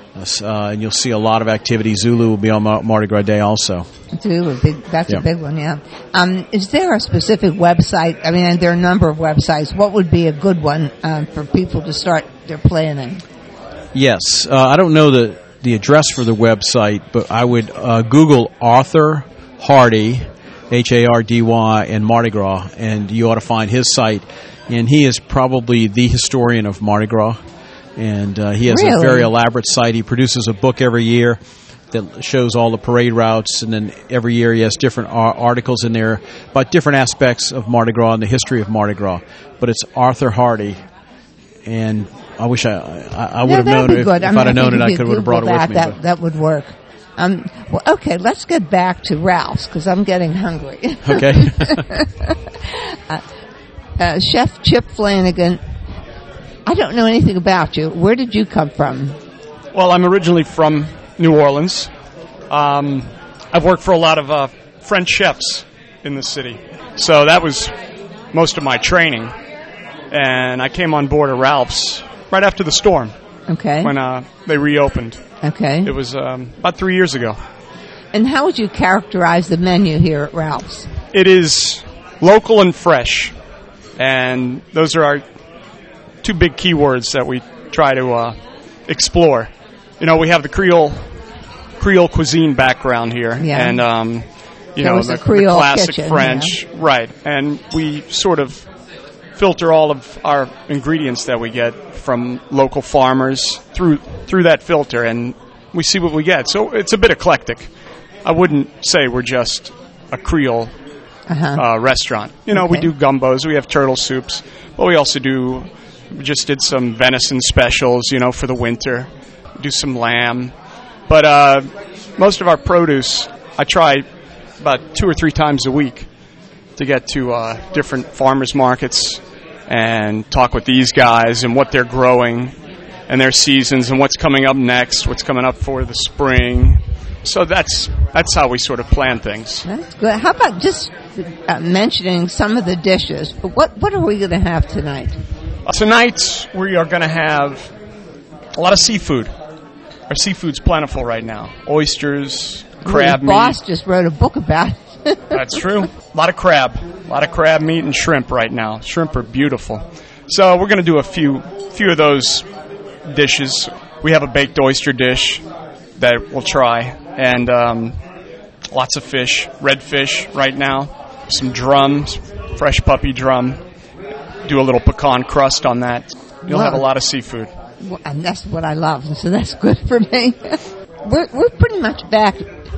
And you'll see a lot of activity. Zulu will be on Mardi Gras Day also. Zulu, that's a big one, yeah. Is there a specific website? I mean, there are a number of websites. What would be a good one for people to start their planning? Yes. I don't know the address for the website, but I would Google Arthur Hardy, Hardy, and Mardi Gras, and you ought to find his site. And he is probably the historian of Mardi Gras, and he has a very elaborate site. He produces a book every year that shows all the parade routes, and then every year he has different articles in there about different aspects of Mardi Gras and the history of Mardi Gras. But it's Arthur Hardy, and I wish I would have known it. If I'd have known it, I could have brought it with me. That would work. Well, okay, let's get back to Ralph's, because I'm getting hungry. Okay. Chef Chip Flanagan, I don't know anything about you. Where did you come from? Well, I'm originally from New Orleans. I've worked for a lot of French chefs in the city, so that was most of my training. And I came on board at Ralph's right after the storm. Okay. When they reopened. Okay. It was about 3 years ago. And how would you characterize the menu here at Ralph's? It is local and fresh, and those are our two big keywords that we try to explore. You know, we have the Creole cuisine background here, and the classic kitchen, French, right? And we sort of filter all of our ingredients that we get from local farmers through that filter, and we see what we get. So it's a bit eclectic. I wouldn't say we're just a Creole restaurant. You know, we do gumbos, we have turtle soups, but we also we just did some venison specials, you know, for the winter. We do some lamb. But most of our produce, I try about 2 or 3 times a week to get to different farmers markets and talk with these guys and what they're growing and their seasons and what's coming up next, what's coming up for the spring. So that's how we sort of plan things. That's good. How about just mentioning some of the dishes? But what are we going to have tonight? Tonight we are going to have a lot of seafood. Our seafood's plentiful right now. Oysters, crab meat. My boss just wrote a book about it. That's true. A lot of crab meat and shrimp right now. Shrimp are beautiful. So we're going to do a few of those dishes. We have a baked oyster dish that we'll try, and lots of fish, red fish right now, some drums, fresh puppy drum. Do a little pecan crust on that. You'll have a lot of seafood. Well, and that's what I love, so that's good for me. We're pretty much back.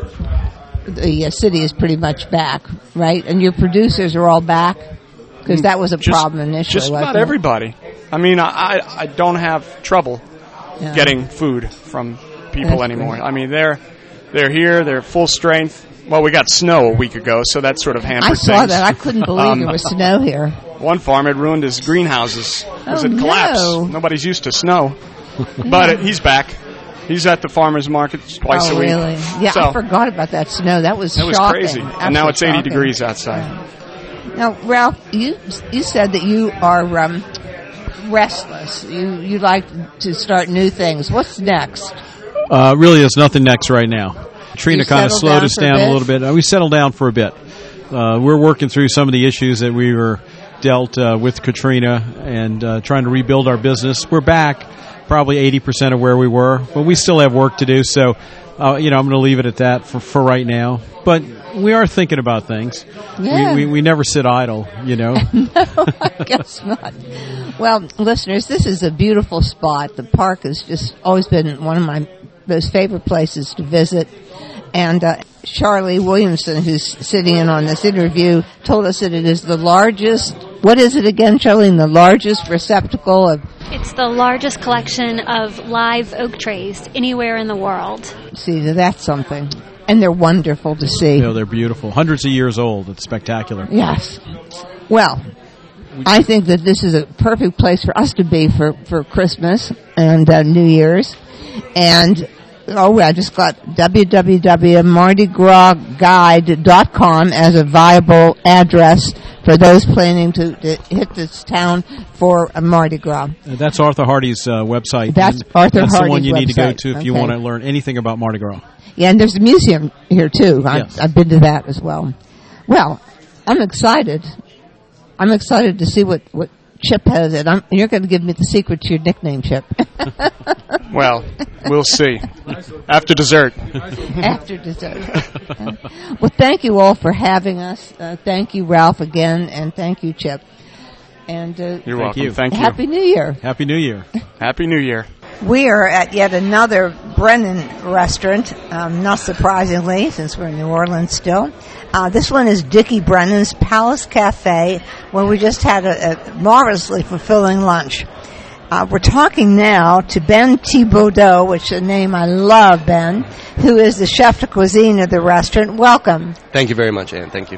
The city is pretty much back, right? And your producers are all back? Because that was a problem initially. Just about everybody. I mean, I don't have trouble getting food from people anymore. I mean, they're here, they're full strength. Well, we got snow a week ago, so that sort of hampered things. I saw that. I couldn't believe there was snow here. One farm had ruined his greenhouses because it collapsed. No. Nobody's used to snow. But he's back. He's at the farmer's market twice a week. Oh, really? Yeah, so, I forgot about that snow. That was shocking. That was crazy. And now it's 80 degrees outside. Yeah. Now, Ralph, you said that you are restless. You like to start new things. What's next? Really, there's nothing next right now. Katrina kind of slowed us down a little bit. We settled down for a bit. We're working through some of the issues that we were dealt with Katrina and trying to rebuild our business. We're back probably 80% of where we were, but we still have work to do. So, I'm going to leave it at that for right now. But we are thinking about things. Yeah. We never sit idle, No, I guess not. Well, listeners, this is a beautiful spot. The park has just always been one of my most favorite places to visit. And Charlie Williamson, who's sitting in on this interview, told us that it is the largest, what is it again, Charlie? The largest receptacle of... It's the largest collection of live oak trays anywhere in the world. See, that's something. And they're wonderful to see. No, they're beautiful. Hundreds of years old. It's spectacular. Yes. Well, I think that this is a perfect place for us to be for Christmas and New Year's. And... I just got www.mardigras.guide.com as a viable address for those planning to hit this town for a Mardi Gras. That's Arthur Hardy's website. That's Arthur Hardy's website. That's the one you need to go to if you want to learn anything about Mardi Gras. Yeah, and there's a museum here, too. Yes. I've been to that as well. Well, I'm excited. I'm excited to see what Chip has it. You're going to give me the secret to your nickname, Chip. Well, we'll see. After dessert. After dessert. Well, thank you all for having us. Thank you, Ralph, again, and thank you, Chip. And you're welcome. Thank you. Happy New Year. Happy New Year. Happy New Year. We are at yet another Brennan restaurant, not surprisingly, since we're in New Orleans still. This one is Dickie Brennan's Palace Cafe, where we just had a marvelously fulfilling lunch. We're talking now to Ben Thibodeau, which is a name I love, Ben, who is the chef de cuisine of the restaurant. Welcome. Thank you very much, Ann. Thank you.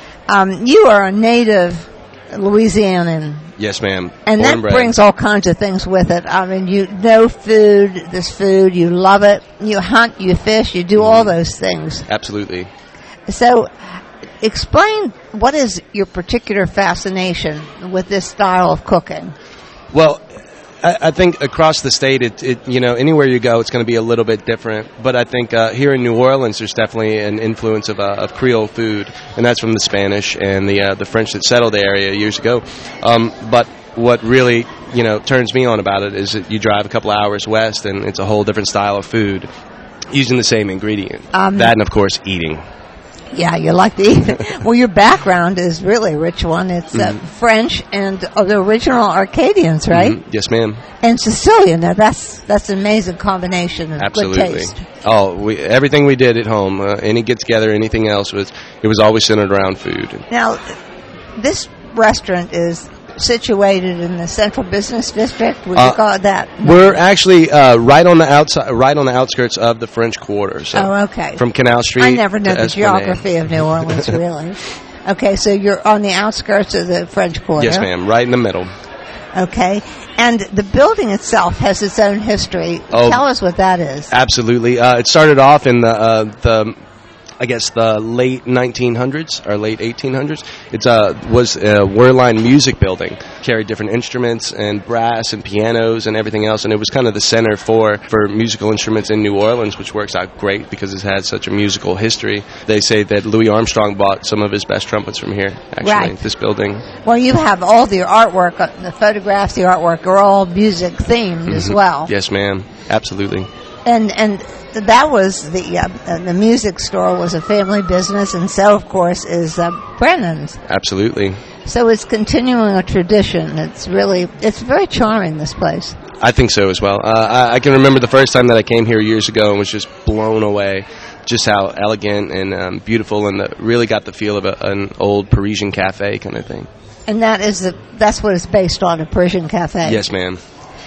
You are a native Louisianan. Yes, ma'am. And that brings all kinds of things with it. I mean, you know this food, you love it. You hunt, you fish, you do all those things. Absolutely. So, explain what is your particular fascination with this style of cooking? Well, I think across the state, anywhere you go, it's going to be a little bit different. But I think here in New Orleans, there's definitely an influence of Creole food, and that's from the Spanish and the French that settled the area years ago. But what really turns me on about it is that you drive a couple hours west, and it's a whole different style of food using the same ingredient. That and of course eating. Yeah, you like to eat it. Well, your background is really a rich one. It's French and the original Arcadians, right? Mm-hmm. Yes, ma'am. And Sicilian. Now, that's an amazing combination of Absolutely. Good taste. Oh, everything we did at home, any get-together, anything else, it was always centered around food. Now, this restaurant is situated in the Central Business District. Would you call it that? No. We're actually right on the outskirts of the French Quarter. So okay. From Canal Street. I never know the Esplanade. geography of New Orleans, really. Okay, so you're on the outskirts of the French Quarter. Yes, ma'am. Right in the middle. Okay, and the building itself has its own history. Tell us what that is. Absolutely. It started off in the late 1900s or late 1800s. It was a Wehrlein music building. Carried different instruments and brass and pianos and everything else, and it was kind of the center for musical instruments in New Orleans, which works out great because it's had such a musical history. They say that Louis Armstrong bought some of his best trumpets from here, actually, right. This building. Well, you have all the artwork, the photographs, the artwork are all music themed as well. Yes, ma'am. Absolutely. And that was the music store was a family business, and so of course is Brennan's. Absolutely. So it's continuing a tradition. It's very charming, this place. I think so as well. I can remember the first time that I came here years ago and was just blown away, just how elegant and beautiful, and really got the feel of an old Parisian cafe kind of thing. And that's what it's based on, a Parisian cafe. Yes, ma'am.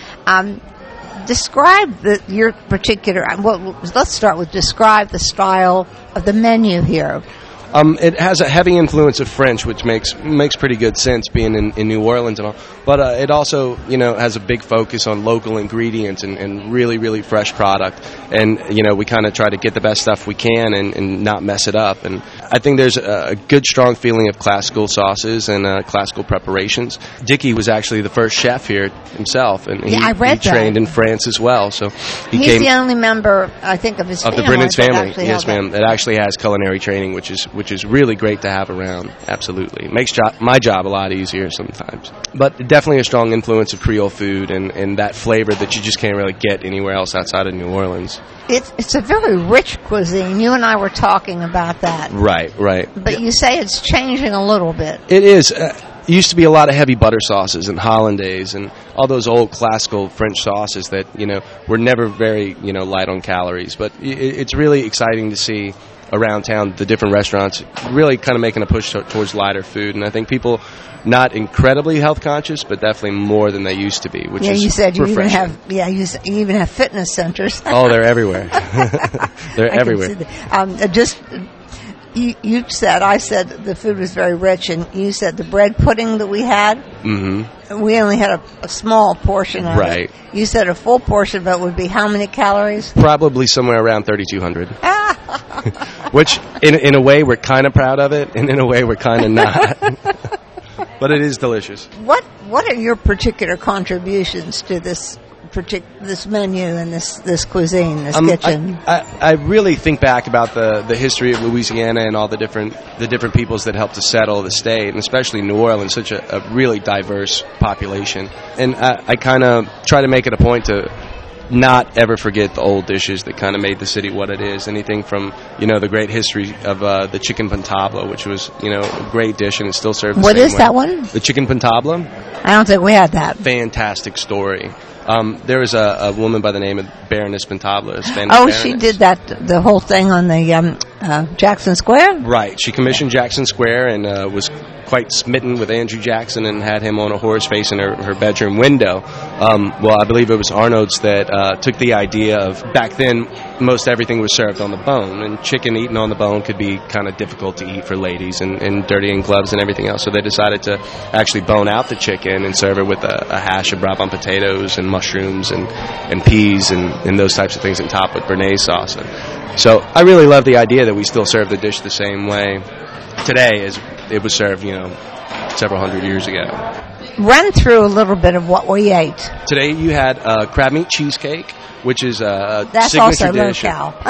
Describe your particular. Well, let's start with describe the style of the menu here. It has a heavy influence of French, which makes pretty good sense being in New Orleans and all. But it also, has a big focus on local ingredients and really, really fresh product. And, we kind of try to get the best stuff we can and not mess it up. And I think there's a good, strong feeling of classical sauces and classical preparations. Dickie was actually the first chef here himself. And I read he trained in France as well. So he's the only member, I think, of his family. Of the Brennan's family. Yes, ma'am. That actually has culinary training, which is really great to have around. Absolutely. It makes my job a lot easier sometimes. But definitely a strong influence of Creole food and that flavor that you just can't really get anywhere else outside of New Orleans. It's a very rich cuisine. You and I were talking about that. Right. But you say it's changing a little bit. It is. It used to be a lot of heavy butter sauces and hollandaise and all those old classical French sauces that, were never very, light on calories. But it's really exciting to see around town the different restaurants really kind of making a push towards lighter food. And I think people not incredibly health conscious, but definitely more than they used to be, which is you said you refreshing. you even have fitness centers. Oh, they're everywhere. They're everywhere. I said the food was very rich, and you said the bread pudding that we had, we only had a small portion of it. You said a full portion of it would be how many calories? Probably somewhere around 3,200. Which, in a way, we're kind of proud of it, and in a way, we're kind of not. But it is delicious. What are your particular contributions to this menu and this cuisine, this kitchen? I really think back about the history of Louisiana and all the different peoples that helped to settle the state, and especially New Orleans, such a really diverse population. And I kind of try to make it a point to not ever forget the old dishes that kind of made the city what it is. Anything from, the great history of the chicken pantabla, which was, a great dish, and it's still served the same way. What is that one? The chicken pantabla. I don't think we had that. Fantastic story. There was a woman by the name of Baroness Pantabla, a Spanish baroness. She did the whole thing on the Jackson Square? Right. She commissioned Jackson Square and was quite smitten with Andrew Jackson and had him on a horse facing her bedroom window. I believe it was Arnold's that took the idea of, back then, most everything was served on the bone, and chicken eaten on the bone could be kind of difficult to eat for ladies and dirty in gloves and everything else. So they decided to actually bone out the chicken and serve it with a hash of Brabant potatoes and mushrooms and peas and those types of things, and topped with Béarnaise sauce. So I really love the idea that we still serve the dish the same way today as it was served, several hundred years ago. Run through a little bit of what we ate. Today you had crab meat cheesecake, which is a That's signature also dish.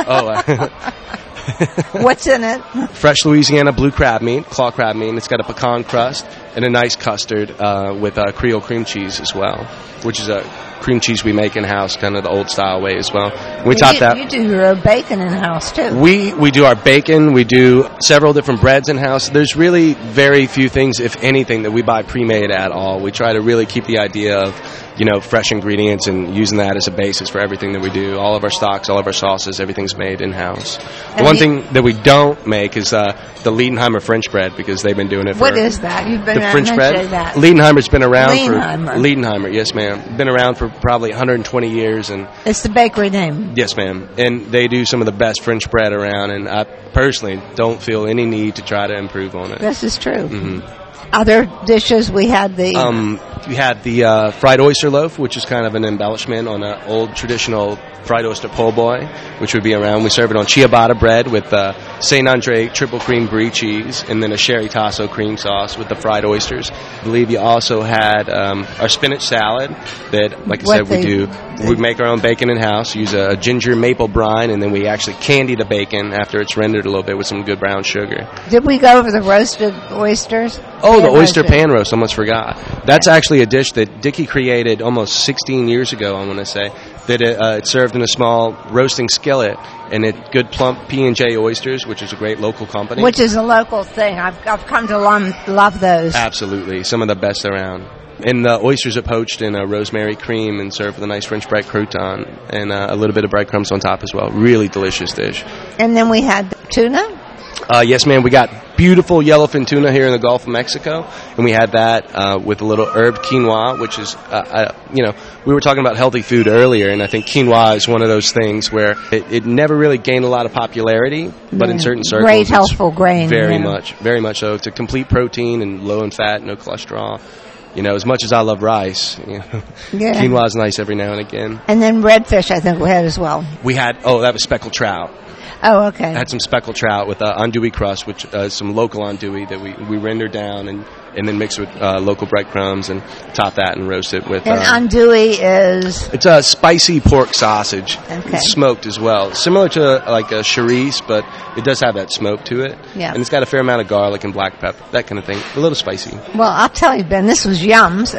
What's in it? Fresh Louisiana blue crab meat, claw crab meat, and it's got a pecan crust and a nice custard with Creole cream cheese as well, which is a cream cheese we make in-house, kind of the old-style way as well. You do your bacon in-house, too. We do our bacon. We do several different breads in-house. There's really very few things, if anything, that we buy pre-made at all. We try to really keep the idea of, fresh ingredients and using that as a basis for everything that we do. All of our stocks, all of our sauces, everything's made in-house. The one thing that we don't make is the Liedenheimer French bread, because they've been doing it for... What is that? You've been the French bread? That. Liedenheimer's been around Liedenheimer, yes, ma'am. Been around for probably 120 years. And it's the bakery name? Yes, ma'am. And they do some of the best French bread around, and I personally don't feel any need to try to improve on it. This is true. Mm-hmm. Other dishes, we had the fried oyster loaf, which is kind of an embellishment on an old traditional fried oyster po' boy, which would be around. We serve it on ciabatta bread with St. Andre triple cream brie cheese, and then a sherry tasso cream sauce with the fried oysters. I believe you also had our spinach salad that, like I said, we make our own bacon in-house, use a ginger maple brine, and then we actually candy the bacon after it's rendered a little bit with some good brown sugar. Did we go over the roasted oysters? Oh, the oyster pan roast, almost forgot. That's actually a dish that Dickie created almost 16 years ago, I want to say, that it's served in a small roasting skillet, and good plump P&J oysters, which is a great local company. Which is a local thing. I've come to love those. Absolutely. Some of the best around. And the oysters are poached in a rosemary cream and served with a nice French bread crouton and a little bit of breadcrumbs on top as well. Really delicious dish. And then we had tuna? Yes, ma'am. We got beautiful yellowfin tuna here in the Gulf of Mexico, and we had that with a little herbed quinoa, which is, we were talking about healthy food earlier, and I think quinoa is one of those things where it never really gained a lot of popularity, but in certain circles, great healthful grain. Very much so. It's a complete protein and low in fat, no cholesterol. As much as I love rice, quinoa is nice every now and again. And then redfish, I think we had as well. We had, that was speckled trout. Oh, okay. I had some speckled trout with andouille crust, which is some local andouille that we render down and then mix with local breadcrumbs and top that and roast it with... And andouille is... It's a spicy pork sausage. Okay. It's smoked as well. Similar to like a charisse, but it does have that smoke to it. Yeah. And it's got a fair amount of garlic and black pepper, that kind of thing. A little spicy. Well, I'll tell you, Ben, this was yums.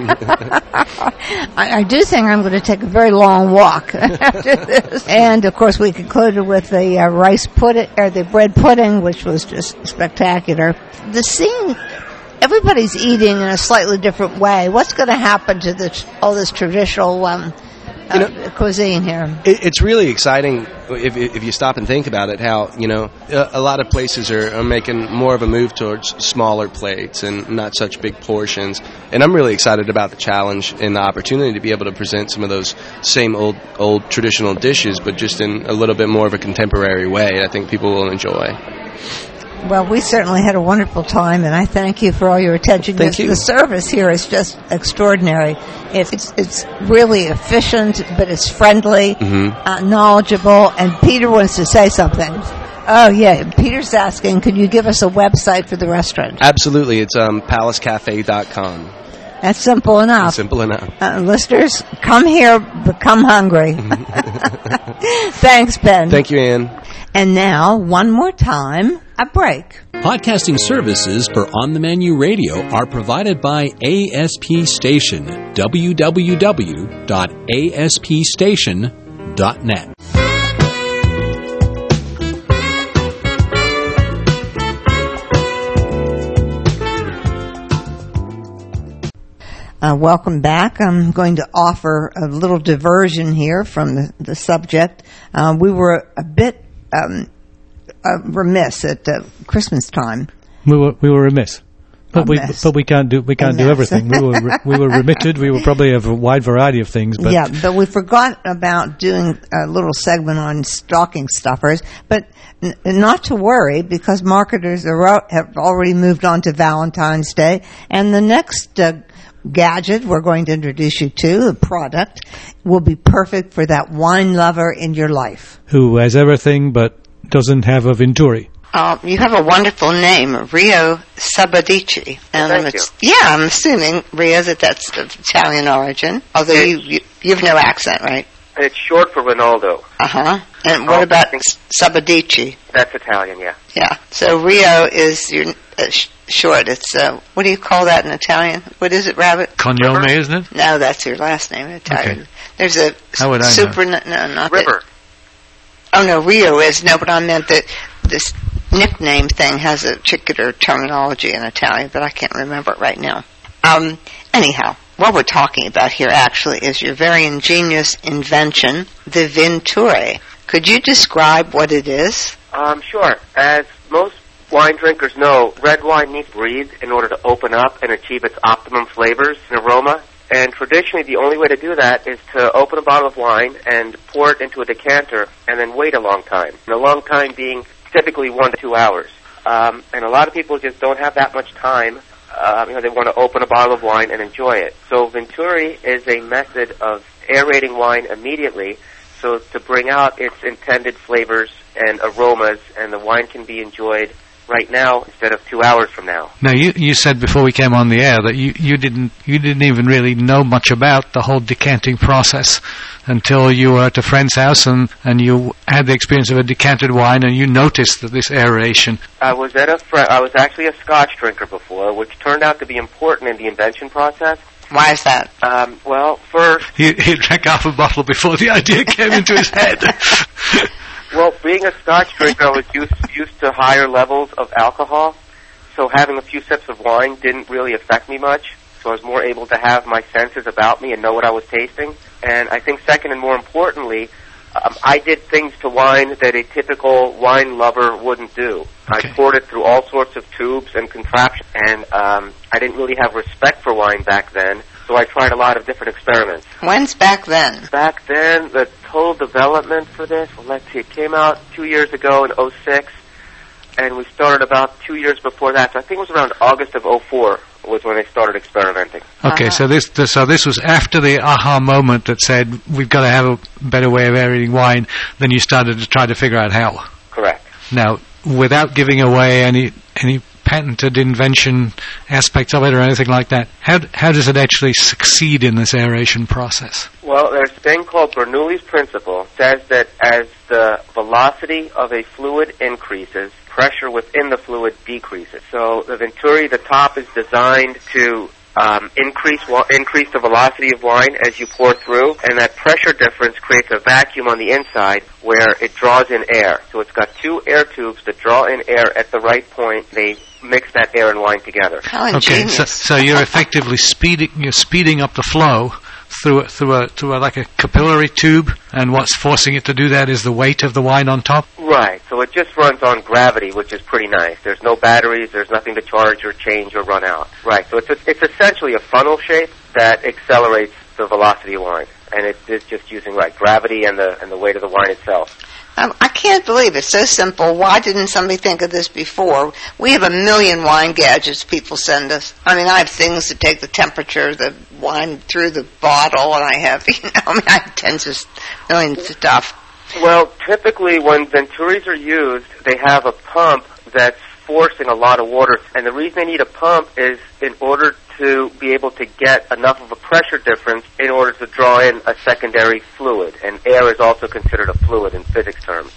I do think I'm going to take a very long walk after this. And, of course, we concluded with the rice pudding, or the bread pudding, which was just spectacular. The scene... Everybody's eating in a slightly different way. What's going to happen to all this traditional cuisine here? It's really exciting if you stop and think about it, how, a lot of places are making more of a move towards smaller plates and not such big portions. And I'm really excited about the challenge and the opportunity to be able to present some of those same old traditional dishes, but just in a little bit more of a contemporary way. I think people will enjoy. Well, we certainly had a wonderful time, and I thank you for all your attention. Thank you. The service here is just extraordinary. It's really efficient, but it's friendly, knowledgeable, and Peter wants to say something. Oh, yeah. Peter's asking, could you give us a website for the restaurant? Absolutely. It's palacecafe.com. That's simple enough. Simple enough. Listeners, come here, become hungry. Thanks, Ben. Thank you, Ann. And now, one more time, a break. Podcasting services for On the Menu Radio are provided by ASP Station, www.aspstation.net. Welcome back. I'm going to offer a little diversion here from the subject. We were a bit remiss at Christmas time. We were remiss, but we can't do everything. We were remitted. We were probably of a wide variety of things. But but we forgot about doing a little segment on stocking stuffers. But not to worry, because marketers have already moved on to Valentine's Day, and the next gadget we're going to introduce you to, the product, will be perfect for that wine lover in your life. Who has everything but doesn't have a Venturi. You have a wonderful name, Rio Sabadici. Thank you. Yeah, I'm assuming, Rio, that's of Italian origin. Although you have no accent, right? It's short for Ronaldo. Uh-huh. And what about Sabadici? That's Italian, yeah. Yeah. So Rio is your short. It's, what do you call that in Italian? What is it, Rabbit? Cognome, isn't it? No, that's your last name in Italian. Okay. There's a How would I know? No, not River. Oh, no, Rio is. No, but I meant that this nickname thing has a particular terminology in Italian, but I can't remember it right now. Anyhow, what we're talking about here actually is your very ingenious invention, the Venturi. Could you describe what it is? Sure. As most wine drinkers know, red wine needs to breathe in order to open up and achieve its optimum flavors and aroma. And traditionally, the only way to do that is to open a bottle of wine and pour it into a decanter and then wait a long time. And a long time being typically 1 to 2 hours. And a lot of people just don't have that much time. They want to open a bottle of wine and enjoy it. So Venturi is a method of aerating wine immediately so to bring out its intended flavors and aromas, and the wine can be enjoyed right now instead of 2 hours from now. Now, you said before we came on the air that you didn't even really know much about the whole decanting process until you were at a friend's house and you had the experience of a decanted wine and you noticed that this aeration. I was actually a Scotch drinker before, which turned out to be important in the invention process. Why is that? Well, first... He drank half a bottle before the idea came into his head. Well, being a Scotch drinker, I was used to higher levels of alcohol, so having a few sips of wine didn't really affect me much, so I was more able to have my senses about me and know what I was tasting. And I think second and more importantly, I did things to wine that a typical wine lover wouldn't do. Okay. I poured it through all sorts of tubes and contraptions, and I didn't really have respect for wine back then, so I tried a lot of different experiments. When's back then? Back then, the total development for this, it came out 2 years ago in 2006, and we started about 2 years before that, so I think it was around August of 2004 was when they started experimenting. Okay, so this was after the aha moment that said, we've got to have a better way of aerating wine, then you started to try to figure out how. Correct. Now, without giving away any patented invention aspects of it or anything like that, how does it actually succeed in this aeration process? Well, there's a thing called Bernoulli's principle. It says that as the velocity of a fluid increases, pressure within the fluid decreases. So the Venturi, the top, is designed to increase the velocity of wine as you pour through, and that pressure difference creates a vacuum on the inside where it draws in air. So it's got two air tubes that draw in air at the right point. They mix that air and wine together. Okay, so you're effectively speeding up the flow through like a capillary tube, and what's forcing it to do that is the weight of the wine on top? Right, so it just runs on gravity, which is pretty nice. There's no batteries, there's nothing to charge or change or run out. Right, so it's essentially a funnel shape that accelerates the velocity of wine, and it's just using gravity and the weight of the wine itself. I can't believe it's so simple. Why didn't somebody think of this before? We have a million wine gadgets people send us. I mean, I have things to take the temperature of the wine through the bottle, and I have, I have tens of millions of stuff. Well, typically when Venturis are used, they have a pump that's forcing a lot of water, and the reason they need a pump is in order to be able to get enough of a pressure difference in order to draw in a secondary fluid, and air is also considered a fluid in physics terms.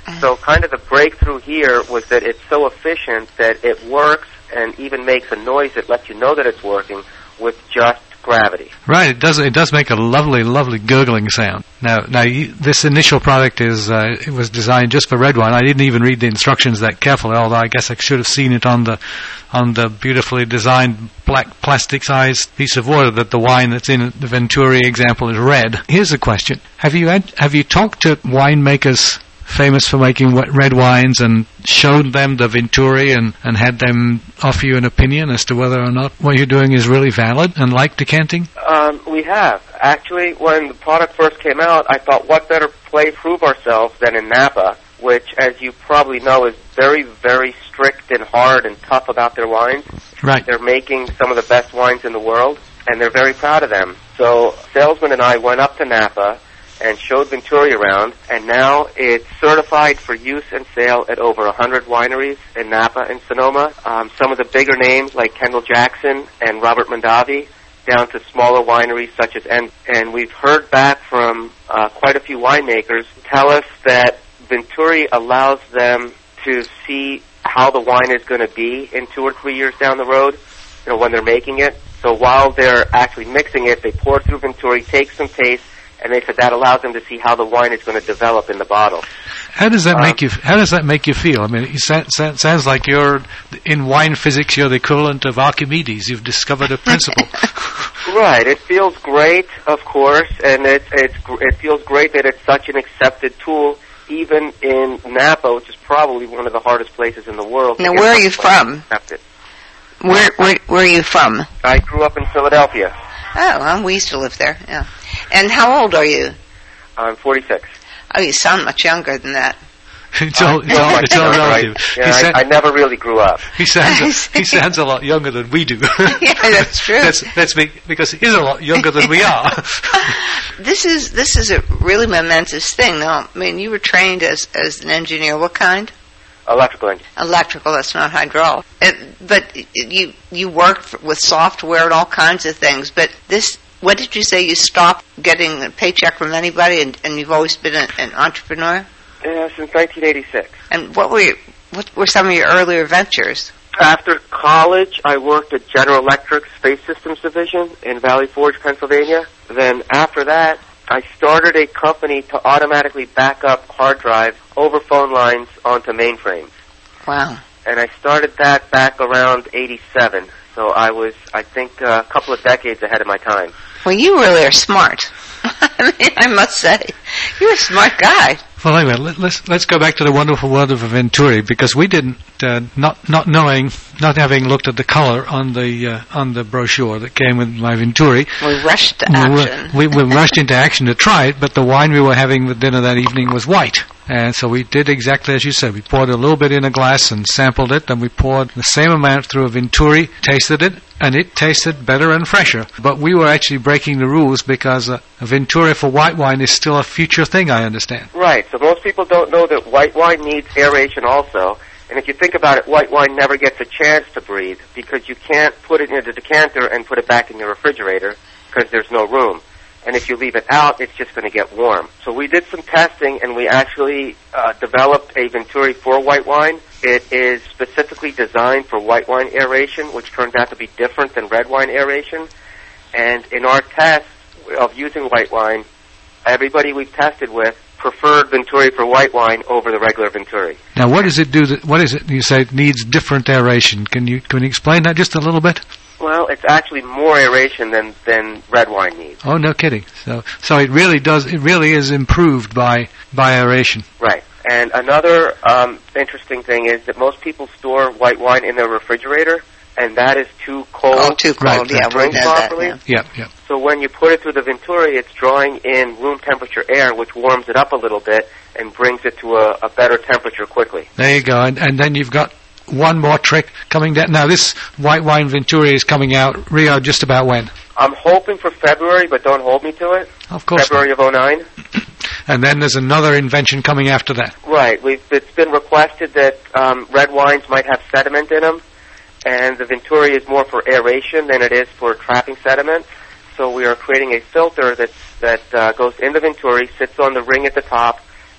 So kind of the breakthrough here was that it's so efficient that it works and even makes a noise that lets you know that it's working with just gravity. Right, it does make a lovely gurgling sound. Now, this initial product it was designed just for red wine. I didn't even read the instructions that carefully, although I guess I should have seen it on the beautifully designed black plastic-sized piece of water that the wine that's in the Venturi example is red. Here's a question: Have you talked to winemakers famous for making red wines and showed them the Venturi and had them offer you an opinion as to whether or not what you're doing is really valid and like decanting? We have. Actually, when the product first came out, I thought, what better place to prove ourselves than in Napa, which, as you probably know, is very, very strict and hard and tough about their wines. Right. They're making some of the best wines in the world, and they're very proud of them. So, salesman and I went up to Napa and showed Venturi around, and now it's certified for use and sale at over 100 wineries in Napa and Sonoma. Some of the bigger names like Kendall Jackson and Robert Mondavi, down to smaller wineries such as and we've heard back from quite a few winemakers tell us that Venturi allows them to see how the wine is going to be in 2 or 3 years down the road, when they're making it. So while they're actually mixing it, they pour it through Venturi, take some taste, and they said that allows them to see how the wine is going to develop in the bottle. How does that make you? How does that make you feel? I mean, it sounds like you're in wine physics. You're the equivalent of Archimedes. You've discovered a principle. Right. It feels great, of course, and it feels great that it's such an accepted tool, even in Napa, which is probably one of the hardest places in the world. Now, where are you from? Where are you from? I grew up in Philadelphia. Oh, well, we used to live there. Yeah. And how old are you? I'm 46. Oh, you sound much younger than that. It's all relative. Yeah, I never really grew up. He sounds a lot younger than we do. Yeah, that's true. That's because he is a lot younger than we are. This is a really momentous thing. Now, I mean, you were trained as an engineer. What kind? Electrical engineer. Electrical. That's not hydraulic. But you worked with software and all kinds of things. But this. What did you say? You stopped getting a paycheck from anybody, and you've always been an entrepreneur? Yeah, since 1986. And what were some of your earlier ventures? After college, I worked at General Electric's Space Systems Division in Valley Forge, Pennsylvania. Then after that, I started a company to automatically back up hard drives over phone lines onto mainframes. Wow. And I started that back around 87. So I was, I think, a couple of decades ahead of my time. Well, you really are smart. I mean, I must say, you're a smart guy. Well, anyway, let's go back to the wonderful world of Venturi, because we didn't, not having looked at the color on the brochure that came with my Venturi. We rushed to action. We rushed into action to try it, but the wine we were having with dinner that evening was white. And so we did exactly as you said. We poured a little bit in a glass and sampled it, and we poured the same amount through a Venturi, tasted it, and it tasted better and fresher. But we were actually breaking the rules because a Venturi for white wine is still a future thing, I understand. Right. So most people don't know that white wine needs aeration also. And if you think about it, white wine never gets a chance to breathe because you can't put it in the decanter and put it back in your refrigerator because there's no room. And if you leave it out, it's just going to get warm. So we did some testing, and we actually developed a Venturi for white wine. It is specifically designed for white wine aeration, which turns out to be different than red wine aeration. And in our test of using white wine, everybody we've tested with preferred Venturi for white wine over the regular Venturi. Now, what does it do? What is it you say it needs different aeration? Can you explain that just a little bit? Well, it's actually more aeration than red wine needs. Oh, no kidding. So it really does. It really is improved by aeration. Right. And another interesting thing is that most people store white wine in their refrigerator, and that is too cold. Oh, too cold. To drink properly. Yeah. So when you put it through the Venturi, it's drawing in room temperature air, which warms it up a little bit and brings it to a better temperature quickly. There you go. And then you've got one more trick coming down. Now, this white wine Venturi is coming out, Rio, just about when? I'm hoping for February, but don't hold me to it. Of course. February of 2009. And then there's another invention coming after that. Right. It's been requested that red wines might have sediment in them, and the Venturi is more for aeration than it is for trapping sediment. So we are creating a filter that goes in the Venturi, sits on the ring at the top,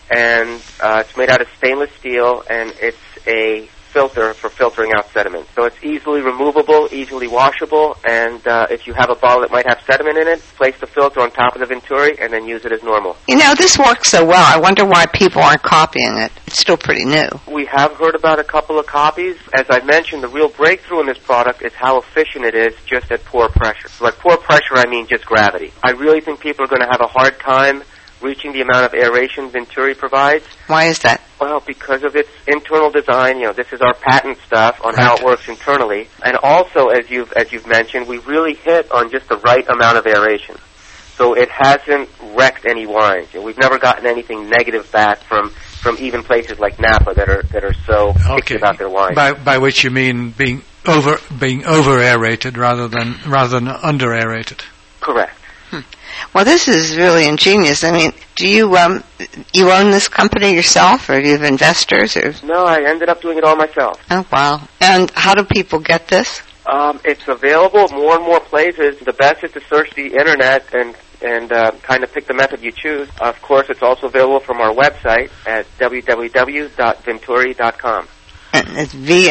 and it's made out of stainless steel, and it's a filter for filtering out sediment. So it's easily removable, easily washable, and if you have a bottle that might have sediment in it, place the filter on top of the Venturi and then use it as normal. You know, this works so well. I wonder why people aren't copying it. It's still pretty new. We have heard about a couple of copies. As I mentioned, the real breakthrough in this product is how efficient it is just at pore pressure. So at pore pressure, I mean just gravity. I really think people are going to have a hard time reaching the amount of aeration Venturi provides. Why is that? Well, because of its internal design. You know, this is our patent stuff on how it works internally. And also, as you've mentioned, we really hit on just the right amount of aeration. So it hasn't wrecked any wines. You know, we've never gotten anything negative back from even places like Napa that are so picky about their wines. By which you mean being over aerated rather than under aerated. Correct. Well, this is really ingenious. I mean, do you own this company yourself, or do you have investors? Or? No, I ended up doing it all myself. Oh, wow. And how do people get this? It's available more and more places. The best is to search the internet and kind of pick the method you choose. Of course, it's also available from our website at www.venturi.com. And it's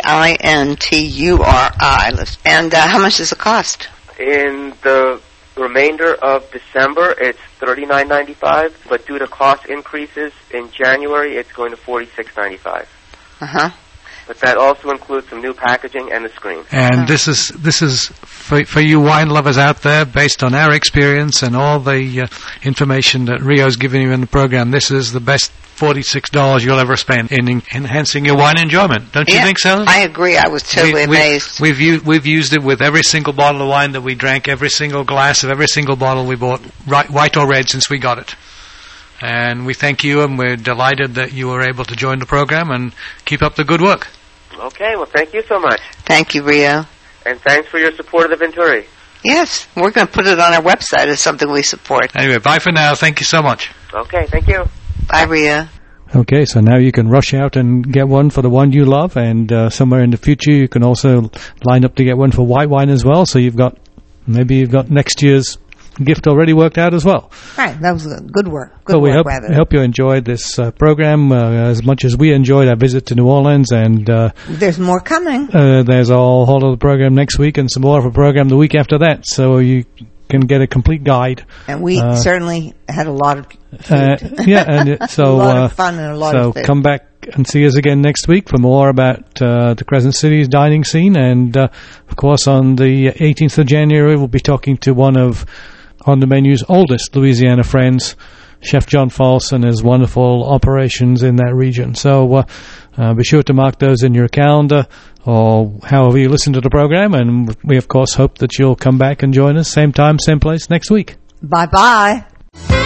VINTURI. And how much does it cost? In the remainder of December, it's $39.95, but due to cost increases in January, it's going to $46.95. Uh-huh. But that also includes some new packaging and the screen. And this is for you wine lovers out there, based on our experience and all the information that Rio's given you in the program. This is the best $46 you'll ever spend in enhancing your wine enjoyment. Don't you think so? I agree. I was totally amazed. We've used it with every single bottle of wine that we drank, every single glass of every single bottle we bought, white or red, since we got it. And we thank you, and we're delighted that you were able to join the program, and keep up the good work. Okay, well, thank you so much. Thank you, Rio. And thanks for your support of the Venturi. Yes, we're going to put it on our website as something we support. Anyway, bye for now. Thank you so much. Okay, thank you. Bye, Rio. Okay, so now you can rush out and get one for the one you love, and somewhere in the future you can also line up to get one for white wine as well, so you've got next year's gift already worked out as well. Right, that was good work. We hope you enjoyed this program as much as we enjoyed our visit to New Orleans, and there's more coming. There's a whole other program next week and some more of a program the week after that, so you can get a complete guide. And we certainly had a lot of food. So a lot of fun and a lot of food. So come back and see us again next week for more about the Crescent City's dining scene, and of course on the 18th of January we'll be talking to one of On the Menu's oldest Louisiana friends, Chef John False, and his wonderful operations in that region. So be sure to mark those in your calendar or however you listen to the program, and we of course hope that you'll come back and join us same time, same place next week. Bye-bye.